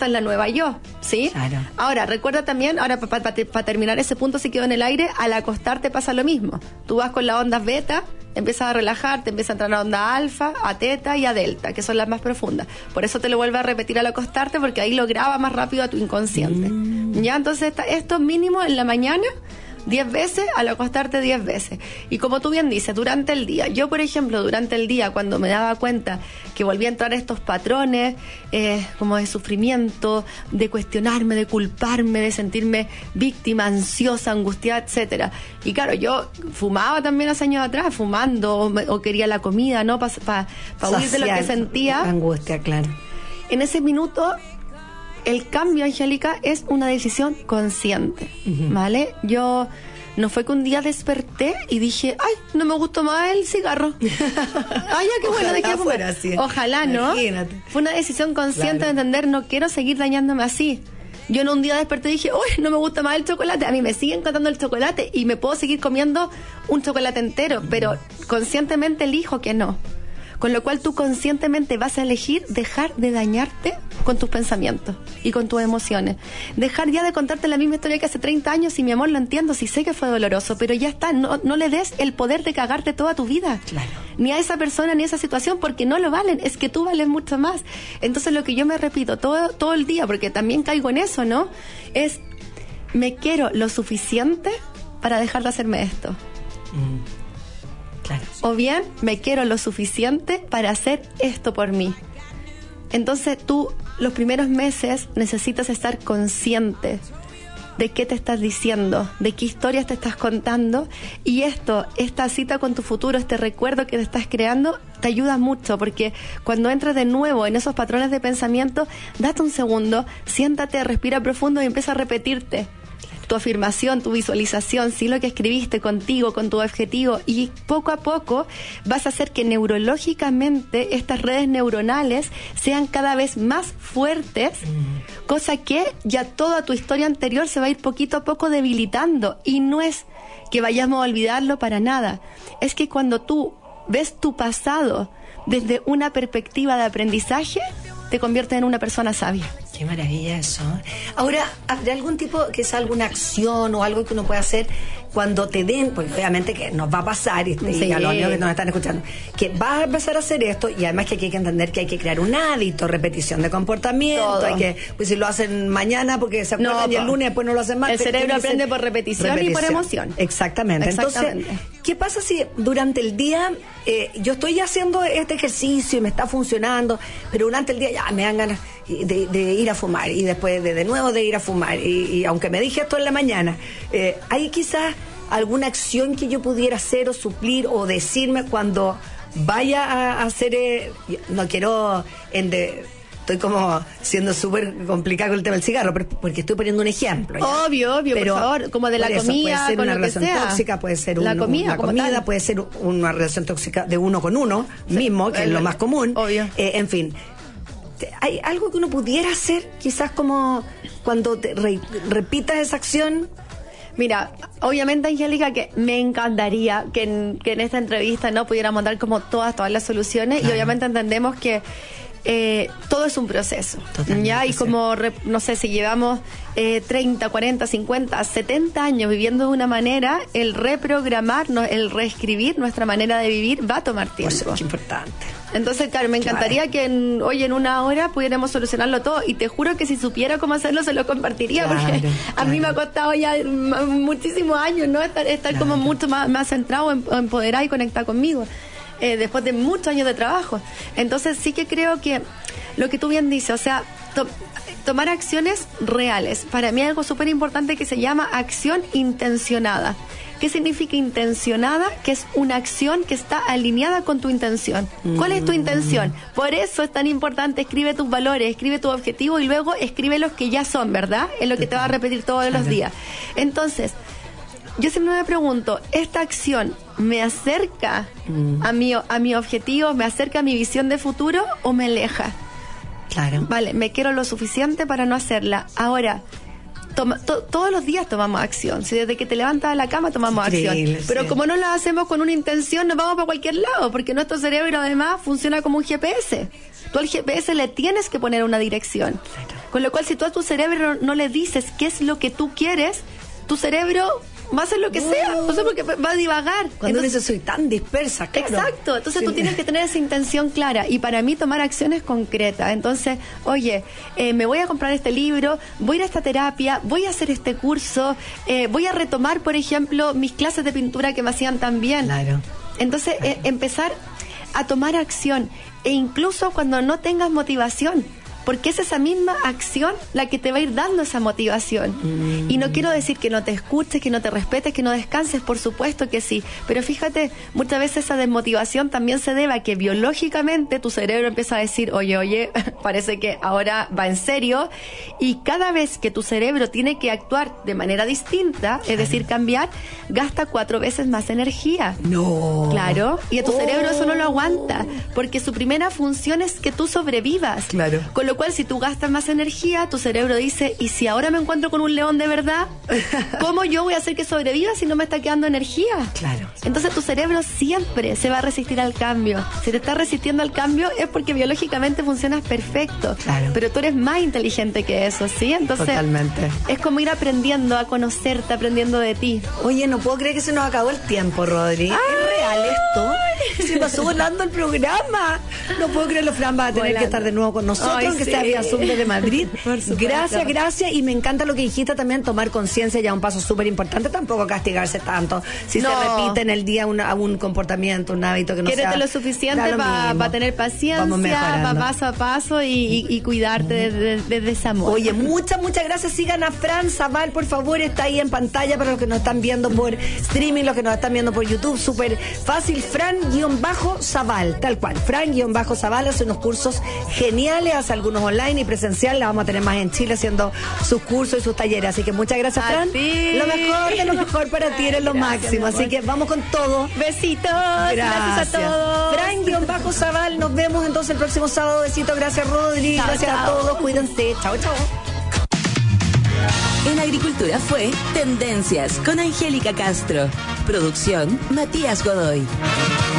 ¿sí? Claro. Ahora, recuerda también, ahora para terminar ese punto, si quedó en el aire, al acostarte pasa lo mismo. Tú vas con las ondas beta, empiezas a relajarte, empieza a entrar a onda alfa, a teta y a delta, que son las más profundas. Por eso te lo vuelvo a repetir al acostarte, porque ahí lo graba más rápido a tu inconsciente. Ya, entonces esto mínimo en la mañana, 10 veces, al acostarte 10 veces. Y como tú bien dices, durante el día. Yo, por ejemplo, durante el día, cuando me daba cuenta que volví a entrar a estos patrones como de sufrimiento, de cuestionarme, de culparme, de sentirme víctima, ansiosa, angustiada, etcétera. Y claro, yo fumaba también hace años atrás, fumando, o quería la comida, ¿no? Para huir de lo que sentía. Angustia, claro. En ese minuto, el cambio, Angélica, es una decisión consciente, ¿vale? Yo no fue que un día desperté y dije, ay, no me gustó más el cigarro. Ay, ya, qué bueno, de qué fuera así. Ojalá, ¿no? Imagínate. Fue una decisión consciente de entender, no quiero seguir dañándome así. Yo en un día desperté y dije, uy, no me gusta más el chocolate. A mí me sigue encantando el chocolate y me puedo seguir comiendo un chocolate entero, pero conscientemente elijo que no. Con lo cual tú conscientemente vas a elegir dejar de dañarte con tus pensamientos y con tus emociones. Dejar ya de contarte la misma historia que hace 30 años y mi amor, lo entiendo, sí sé que fue doloroso, pero ya está, no le des el poder de cagarte toda tu vida. Claro. Ni a esa persona ni a esa situación, porque no lo valen, es que tú vales mucho más. Entonces lo que yo me repito todo el día, porque también caigo en eso, ¿no? Es, me quiero lo suficiente para dejar de hacerme esto. Claro. O bien, me quiero lo suficiente para hacer esto por mí. Entonces tú, los primeros meses, necesitas estar consciente de qué te estás diciendo, de qué historias te estás contando, y esta cita con tu futuro, este recuerdo que te estás creando, te ayuda mucho, porque cuando entras de nuevo en esos patrones de pensamiento, date un segundo, siéntate, respira profundo y empieza a repetirte tu afirmación, tu visualización, sí, lo que escribiste contigo, con tu objetivo, y poco a poco vas a hacer que neurológicamente estas redes neuronales sean cada vez más fuertes, cosa que ya toda tu historia anterior se va a ir poquito a poco debilitando, y no es que vayamos a olvidarlo para nada, es que cuando tú ves tu pasado desde una perspectiva de aprendizaje, te conviertes en una persona sabia. Qué maravilla eso. Ahora, ¿habrá algún tipo, que es alguna acción o algo que uno pueda hacer cuando te den, porque obviamente que nos va a pasar, y a los amigos que nos están escuchando, que vas a empezar a hacer esto, y además que aquí hay que entender que hay que crear un hábito, repetición de comportamiento, todo. Hay que, pues si lo hacen mañana porque se acuerdan y el lunes después no lo hacen más. El cerebro aprende por repetición y por emoción. Exactamente. Entonces, ¿qué pasa si durante el día yo estoy haciendo este ejercicio y me está funcionando, pero durante el día ya me dan ganas de ir a fumar, y después de nuevo de ir a fumar, y aunque me dije esto en la mañana, hay quizás alguna acción que yo pudiera hacer o suplir o decirme cuando vaya a hacer, no quiero estoy como siendo súper complicado con el tema del cigarro, pero porque estoy poniendo un ejemplo. ¿Ya? Obvio, pero, por favor, como de la comida, puede ser con una lo que relación sea. tóxica, puede ser la comida, una comida, puede ser una relación tóxica de uno con uno mismo, que es lo más común. Obvio. En fin, ¿hay algo que uno pudiera hacer, quizás como cuando te repitas esa acción? Mira, obviamente, Angélica, que me encantaría que en esta entrevista no pudiéramos dar como todas las soluciones, claro. Y obviamente entendemos que todo es un proceso. Totalmente, ¿ya? Y como, no sé, si llevamos 30, 40, 50, 70 años viviendo de una manera, el reprogramarnos, el reescribir nuestra manera de vivir va a tomar tiempo. Eso es importante. Entonces, claro, me encantaría que en una hora pudiéramos solucionarlo todo, y te juro que si supiera cómo hacerlo se lo compartiría, claro, porque a mí me ha costado ya muchísimos años, ¿no? Estar claro. Como mucho más centrado, empoderado y conectado conmigo. Después de muchos años de trabajo. Entonces sí que creo que lo que tú bien dices, o sea, tomar acciones reales. Para mí hay algo súper importante que se llama acción intencionada. ¿Qué significa intencionada? Que es una acción que está alineada con tu intención. ¿Cuál es tu intención? Por eso es tan importante, escribe tus valores, escribe tu objetivo y luego escribe los que ya son, ¿verdad? Es lo que te va a repetir todos los días. Entonces, yo siempre me pregunto, ¿esta acción me acerca a mi objetivo, me acerca a mi visión de futuro o me aleja? Claro. Vale, me quiero lo suficiente para no hacerla. Ahora, todos los días tomamos acción. Si desde que te levantas de la cama tomamos acción. Pero sí. Como no lo hacemos con una intención, nos vamos para cualquier lado, porque nuestro cerebro además funciona como un GPS. Tú al GPS le tienes que poner una dirección. Claro. Con lo cual, si tú a tu cerebro no le dices qué es lo que tú quieres, tu cerebro va a hacer lo que sea, o sea, porque va a divagar. Cuando entonces, soy tan dispersa, claro. Exacto, entonces tú tienes que tener esa intención clara, y para mí tomar acciones concretas. Entonces, oye, me voy a comprar este libro, voy a ir a esta terapia, voy a hacer este curso, voy a retomar, por ejemplo, mis clases de pintura que me hacían tan bien. Claro. Entonces, empezar a tomar acción, e incluso cuando no tengas motivación, porque es esa misma acción la que te va a ir dando esa motivación. Y no quiero decir que no te escuches, que no te respetes, que no descanses, por supuesto que sí, pero fíjate, muchas veces esa desmotivación también se debe a que biológicamente tu cerebro empieza a decir, oye, parece que ahora va en serio, y cada vez que tu cerebro tiene que actuar de manera distinta, es decir, cambiar, gasta 4 veces más energía. No. Claro, y a tu cerebro eso no lo aguanta, porque su primera función es que tú sobrevivas. Claro. Con lo cual, si tú gastas más energía, tu cerebro dice, ¿y si ahora me encuentro con un león de verdad? ¿Cómo yo voy a hacer que sobreviva si no me está quedando energía? Claro. Entonces tu cerebro siempre se va a resistir al cambio. Si te estás resistiendo al cambio es porque biológicamente funcionas perfecto. Claro. Pero tú eres más inteligente que eso, ¿sí? Entonces, totalmente. Es como ir aprendiendo a conocerte, aprendiendo de ti. Oye, no puedo creer que se nos acabó el tiempo, Rodri. ¿Es real esto? Se pasó volando el programa. No puedo creerlo, Fran, va a tener que estar de nuevo con nosotros, aunque sea vía Zoom desde Madrid. Gracias. Y me encanta lo que dijiste también, tomar conciencia, ya un paso súper importante, tampoco castigarse tanto. Si se repite en el día un comportamiento, un hábito que no sea... Quédate lo suficiente va a tener paciencia, va paso a paso y cuidarte desde ese amor. Oye, muchas gracias. Sigan a Fran Zaval, por favor, está ahí en pantalla para los que nos están viendo por streaming, los que nos están viendo por YouTube, súper fácil, Fran-Zaval, tal cual, Fran-Zaval, hace unos cursos geniales, hace algunos online y presencial, la vamos a tener más en Chile haciendo sus cursos y sus talleres, así que muchas gracias, Fran. Lo mejor de lo mejor para ti, eres lo máximo, así que vamos con todo. Besitos, gracias a todos. Fran-Zaval, nos vemos entonces el próximo sábado. Besitos, gracias, Rodri, gracias a todos, cuídense, chao. En Agricultura fue Tendencias con Angélica Castro. Producción Matías Godoy.